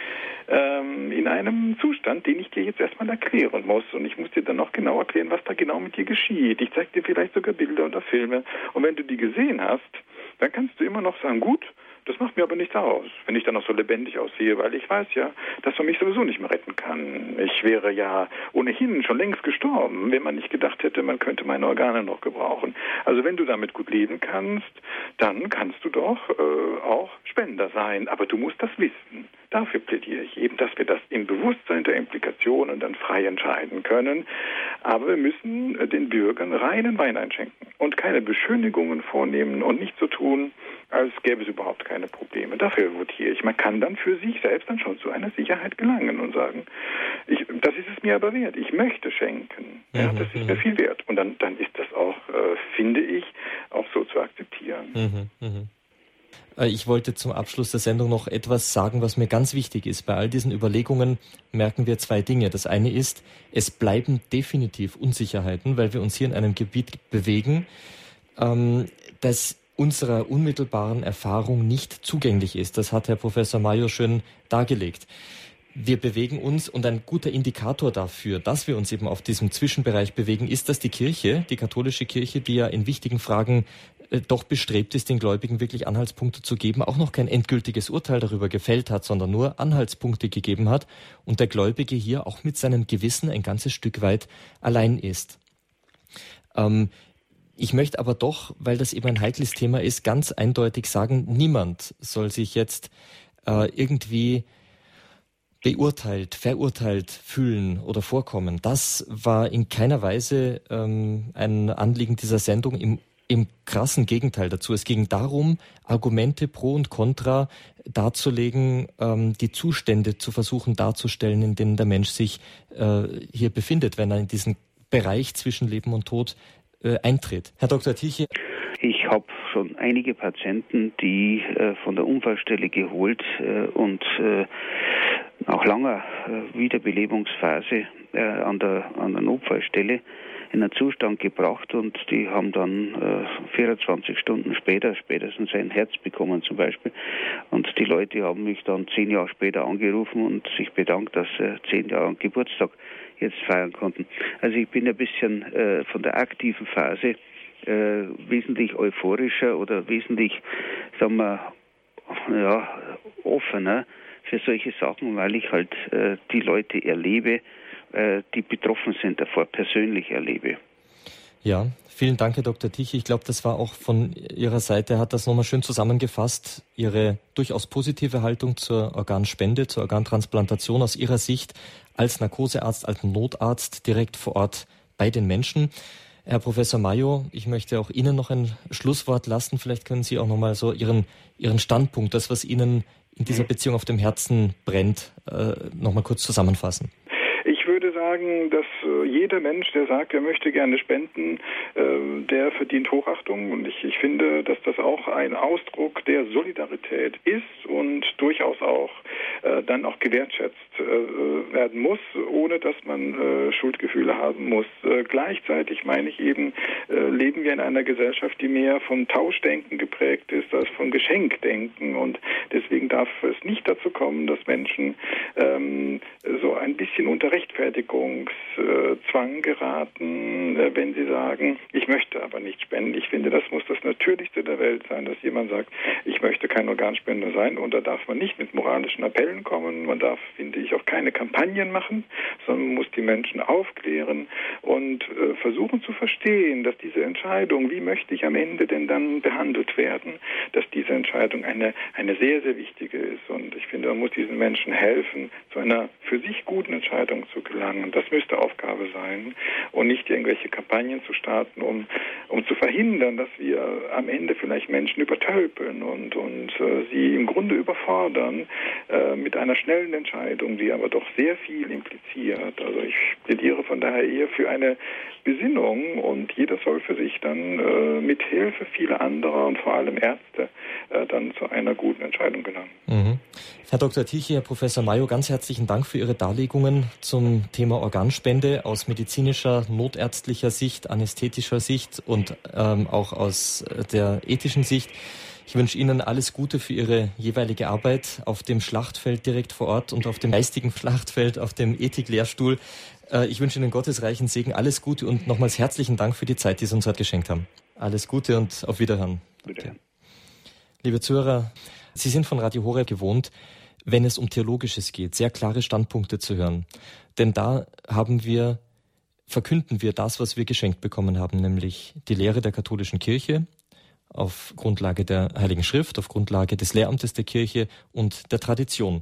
in einem Zustand, den ich dir jetzt erstmal erklären muss. Und ich muss dir dann noch genau erklären, was da genau mit dir geschieht. Ich zeige dir vielleicht sogar Bilder oder Filme. Und wenn du die gesehen hast, dann kannst du immer noch sagen, gut, das macht mir aber nichts aus, wenn ich dann noch so lebendig aussehe, weil ich weiß ja, dass man mich sowieso nicht mehr retten kann. Ich wäre ja ohnehin schon längst gestorben, wenn man nicht gedacht hätte, man könnte meine Organe noch gebrauchen. Also wenn du damit gut leben kannst, dann kannst du doch auch Spender sein. Aber du musst das wissen. Dafür plädiere ich eben, dass wir das im Bewusstsein der Implikationen dann frei entscheiden können. Aber wir müssen den Bürgern reinen Wein einschenken und keine Beschönigungen vornehmen und nicht so tun, als gäbe es überhaupt keine Probleme. Dafür votiere ich. Man kann dann für sich selbst dann schon zu einer Sicherheit gelangen und sagen, das ist es mir aber wert. Ich möchte schenken. Ja, das ist mir viel wert. Und dann ist das auch, finde ich, auch so zu akzeptieren. Ich wollte zum Abschluss der Sendung noch etwas sagen, was mir ganz wichtig ist. Bei all diesen Überlegungen merken wir zwei Dinge. Das eine ist, es bleiben definitiv Unsicherheiten, weil wir uns hier in einem Gebiet bewegen, das unserer unmittelbaren Erfahrung nicht zugänglich ist. Das hat Herr Professor Major schön dargelegt. Wir bewegen uns und ein guter Indikator dafür, dass wir uns eben auf diesem Zwischenbereich bewegen, ist, dass die Kirche, die katholische Kirche, die ja in wichtigen Fragen doch bestrebt ist, den Gläubigen wirklich Anhaltspunkte zu geben, auch noch kein endgültiges Urteil darüber gefällt hat, sondern nur Anhaltspunkte gegeben hat und der Gläubige hier auch mit seinem Gewissen ein ganzes Stück weit allein ist. Ich möchte aber doch, weil das eben ein heikles Thema ist, ganz eindeutig sagen, niemand soll sich jetzt irgendwie beurteilt, verurteilt fühlen oder vorkommen. Das war in keiner Weise ein Anliegen dieser Sendung. Im krassen Gegenteil dazu. Es ging darum, Argumente pro und contra darzulegen, die Zustände zu versuchen darzustellen, in denen der Mensch sich hier befindet, wenn er in diesen Bereich zwischen Leben und Tod eintritt. Herr Dr. Tichy. Ich habe schon einige Patienten, die von der Unfallstelle geholt und nach langer Wiederbelebungsphase an der Notfallstelle in einen Zustand gebracht, und die haben dann 24 Stunden später spätestens ein Herz bekommen zum Beispiel. Und die Leute haben mich dann 10 Jahre später angerufen und sich bedankt, dass sie 10 Jahre Geburtstag jetzt feiern konnten. Also ich bin ein bisschen von der aktiven Phase wesentlich euphorischer oder wesentlich, sagen wir, offener für solche Sachen, weil ich halt die Leute erlebe, die betroffen sind davor, persönlich erlebe. Ja, vielen Dank, Herr Dr. Tichy. Ich glaube, das war auch von Ihrer Seite, hat das nochmal schön zusammengefasst, Ihre durchaus positive Haltung zur Organspende, zur Organtransplantation aus Ihrer Sicht als Narkosearzt, als Notarzt direkt vor Ort bei den Menschen. Herr Professor Mayo, ich möchte auch Ihnen noch ein Schlusswort lassen. Vielleicht können Sie auch nochmal so Ihren Standpunkt, das, was Ihnen in dieser Beziehung auf dem Herzen brennt, nochmal kurz zusammenfassen. Ich würde sagen, dass jeder Mensch, der sagt, er möchte gerne spenden, der verdient Hochachtung. Und ich finde, dass das auch ein Ausdruck der Solidarität ist und durchaus auch dann auch gewertschätzt werden muss, ohne dass man Schuldgefühle haben muss. Gleichzeitig meine ich eben, leben wir in einer Gesellschaft, die mehr vom Tauschdenken geprägt ist als vom Geschenkdenken. Und deswegen darf es nicht dazu kommen, dass Menschen so ein bisschen unter Rechtfertigungszwang geraten, wenn sie sagen, ich möchte aber nicht spenden. Ich finde, das muss das Natürlichste der Welt sein, dass jemand sagt, ich möchte kein Organspender sein, und da darf man nicht mit moralischen Appellen kommen. Man darf, finde ich, auch keine Kampagnen machen, sondern man muss die Menschen aufklären und versuchen zu verstehen, dass diese Entscheidung, wie möchte ich am Ende denn dann behandelt werden, dass diese Entscheidung eine sehr, sehr wichtige ist. Und ich finde, man muss diesen Menschen helfen, zu einer für sich guten Entscheidung zu gelangen. Das müsste Aufgabe sein und nicht irgendwelche Kampagnen zu starten, um zu verhindern, dass wir am Ende vielleicht Menschen übertölpeln und sie im Grunde überfordern mit einer schnellen Entscheidung, die aber doch sehr viel impliziert. Also ich plädiere von daher eher für eine Besinnung, und jeder soll für sich dann mit Hilfe vieler anderer und vor allem Ärzte dann zu einer guten Entscheidung gelangen. Mhm. Herr Dr. Tichy, Herr Professor Mayo, ganz herzlichen Dank für Ihre Darlegungen zum Thema Organspende aus medizinischer, notärztlicher Sicht, anästhetischer Sicht und auch aus der ethischen Sicht. Ich wünsche Ihnen alles Gute für Ihre jeweilige Arbeit auf dem Schlachtfeld direkt vor Ort und auf dem geistigen Schlachtfeld, auf dem Ethiklehrstuhl. Ich wünsche Ihnen gottesreichen Segen, alles Gute und nochmals herzlichen Dank für die Zeit, die Sie uns heute geschenkt haben. Alles Gute und auf Wiederhören. Bitte. Liebe Zuhörer, Sie sind von Radio Horeb gewohnt, wenn es um Theologisches geht, sehr klare Standpunkte zu hören. Denn da verkünden wir das, was wir geschenkt bekommen haben, nämlich die Lehre der katholischen Kirche auf Grundlage der Heiligen Schrift, auf Grundlage des Lehramtes der Kirche und der Tradition.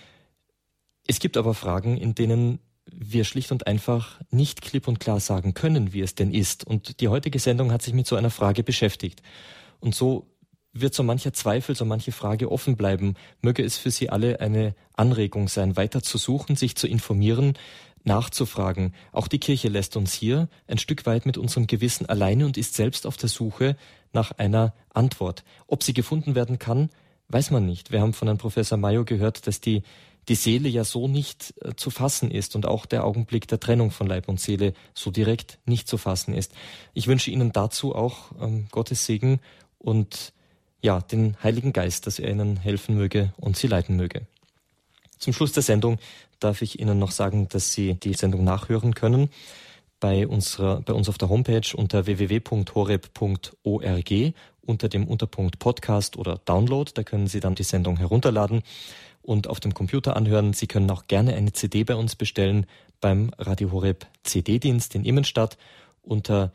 Es gibt aber Fragen, in denen wir schlicht und einfach nicht klipp und klar sagen können, wie es denn ist. Und die heutige Sendung hat sich mit so einer Frage beschäftigt. Und so wird so mancher Zweifel, so manche Frage offen bleiben. Möge es für Sie alle eine Anregung sein, weiter zu suchen, sich zu informieren, nachzufragen. Auch die Kirche lässt uns hier ein Stück weit mit unserem Gewissen alleine und ist selbst auf der Suche nach einer Antwort. Ob sie gefunden werden kann, weiß man nicht. Wir haben von Herrn Professor Mayo gehört, dass die Seele ja so nicht zu fassen ist und auch der Augenblick der Trennung von Leib und Seele so direkt nicht zu fassen ist. Ich wünsche Ihnen dazu auch Gottes Segen und den Heiligen Geist, dass er Ihnen helfen möge und Sie leiten möge. Zum Schluss der Sendung darf ich Ihnen noch sagen, dass Sie die Sendung nachhören können bei uns auf der Homepage unter www.horeb.org unter dem Unterpunkt Podcast oder Download. Da können Sie dann die Sendung herunterladen und auf dem Computer anhören. Sie können auch gerne eine CD bei uns bestellen beim Radio Horeb CD-Dienst in Immenstadt unter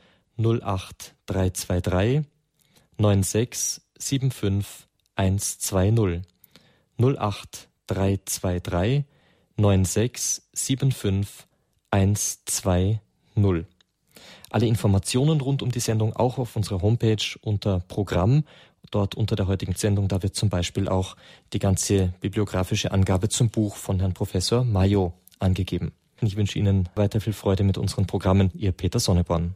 08323 96 75 120 08323 96 75 120. Alle Informationen rund um die Sendung auch auf unserer Homepage unter Programm. Dort unter der heutigen Sendung, da wird zum Beispiel auch die ganze bibliografische Angabe zum Buch von Herrn Professor Mayo angegeben. Ich wünsche Ihnen weiter viel Freude mit unseren Programmen. Ihr Peter Sonneborn.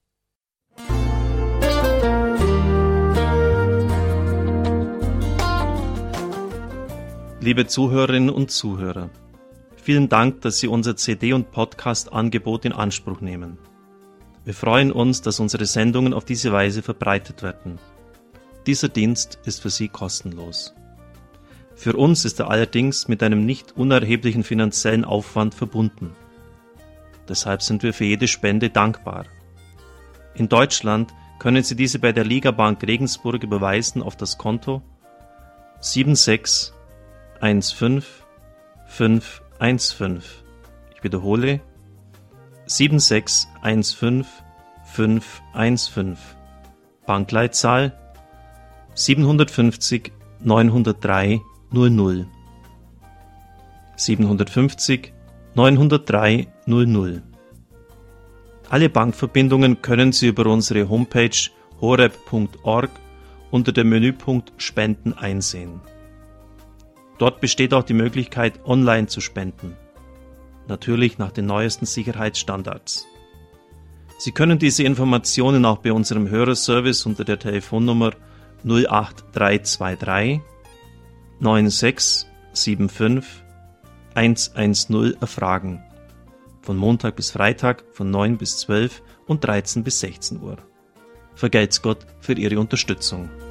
Liebe Zuhörerinnen und Zuhörer, vielen Dank, dass Sie unser CD- und Podcast-Angebot in Anspruch nehmen. Wir freuen uns, dass unsere Sendungen auf diese Weise verbreitet werden. Dieser Dienst ist für Sie kostenlos. Für uns ist er allerdings mit einem nicht unerheblichen finanziellen Aufwand verbunden. Deshalb sind wir für jede Spende dankbar. In Deutschland können Sie diese bei der Ligabank Regensburg überweisen auf das Konto 7615515. Ich wiederhole 7615515. Bankleitzahl 750 903 00. 750 903 00. Alle Bankverbindungen können Sie über unsere Homepage horeb.org unter dem Menüpunkt Spenden einsehen. Dort besteht auch die Möglichkeit, online zu spenden. Natürlich nach den neuesten Sicherheitsstandards. Sie können diese Informationen auch bei unserem Hörerservice unter der Telefonnummer 08323 9675 110 erfragen. Von Montag bis Freitag von 9 bis 12 und 13 bis 16 Uhr. Vergelt's Gott für Ihre Unterstützung.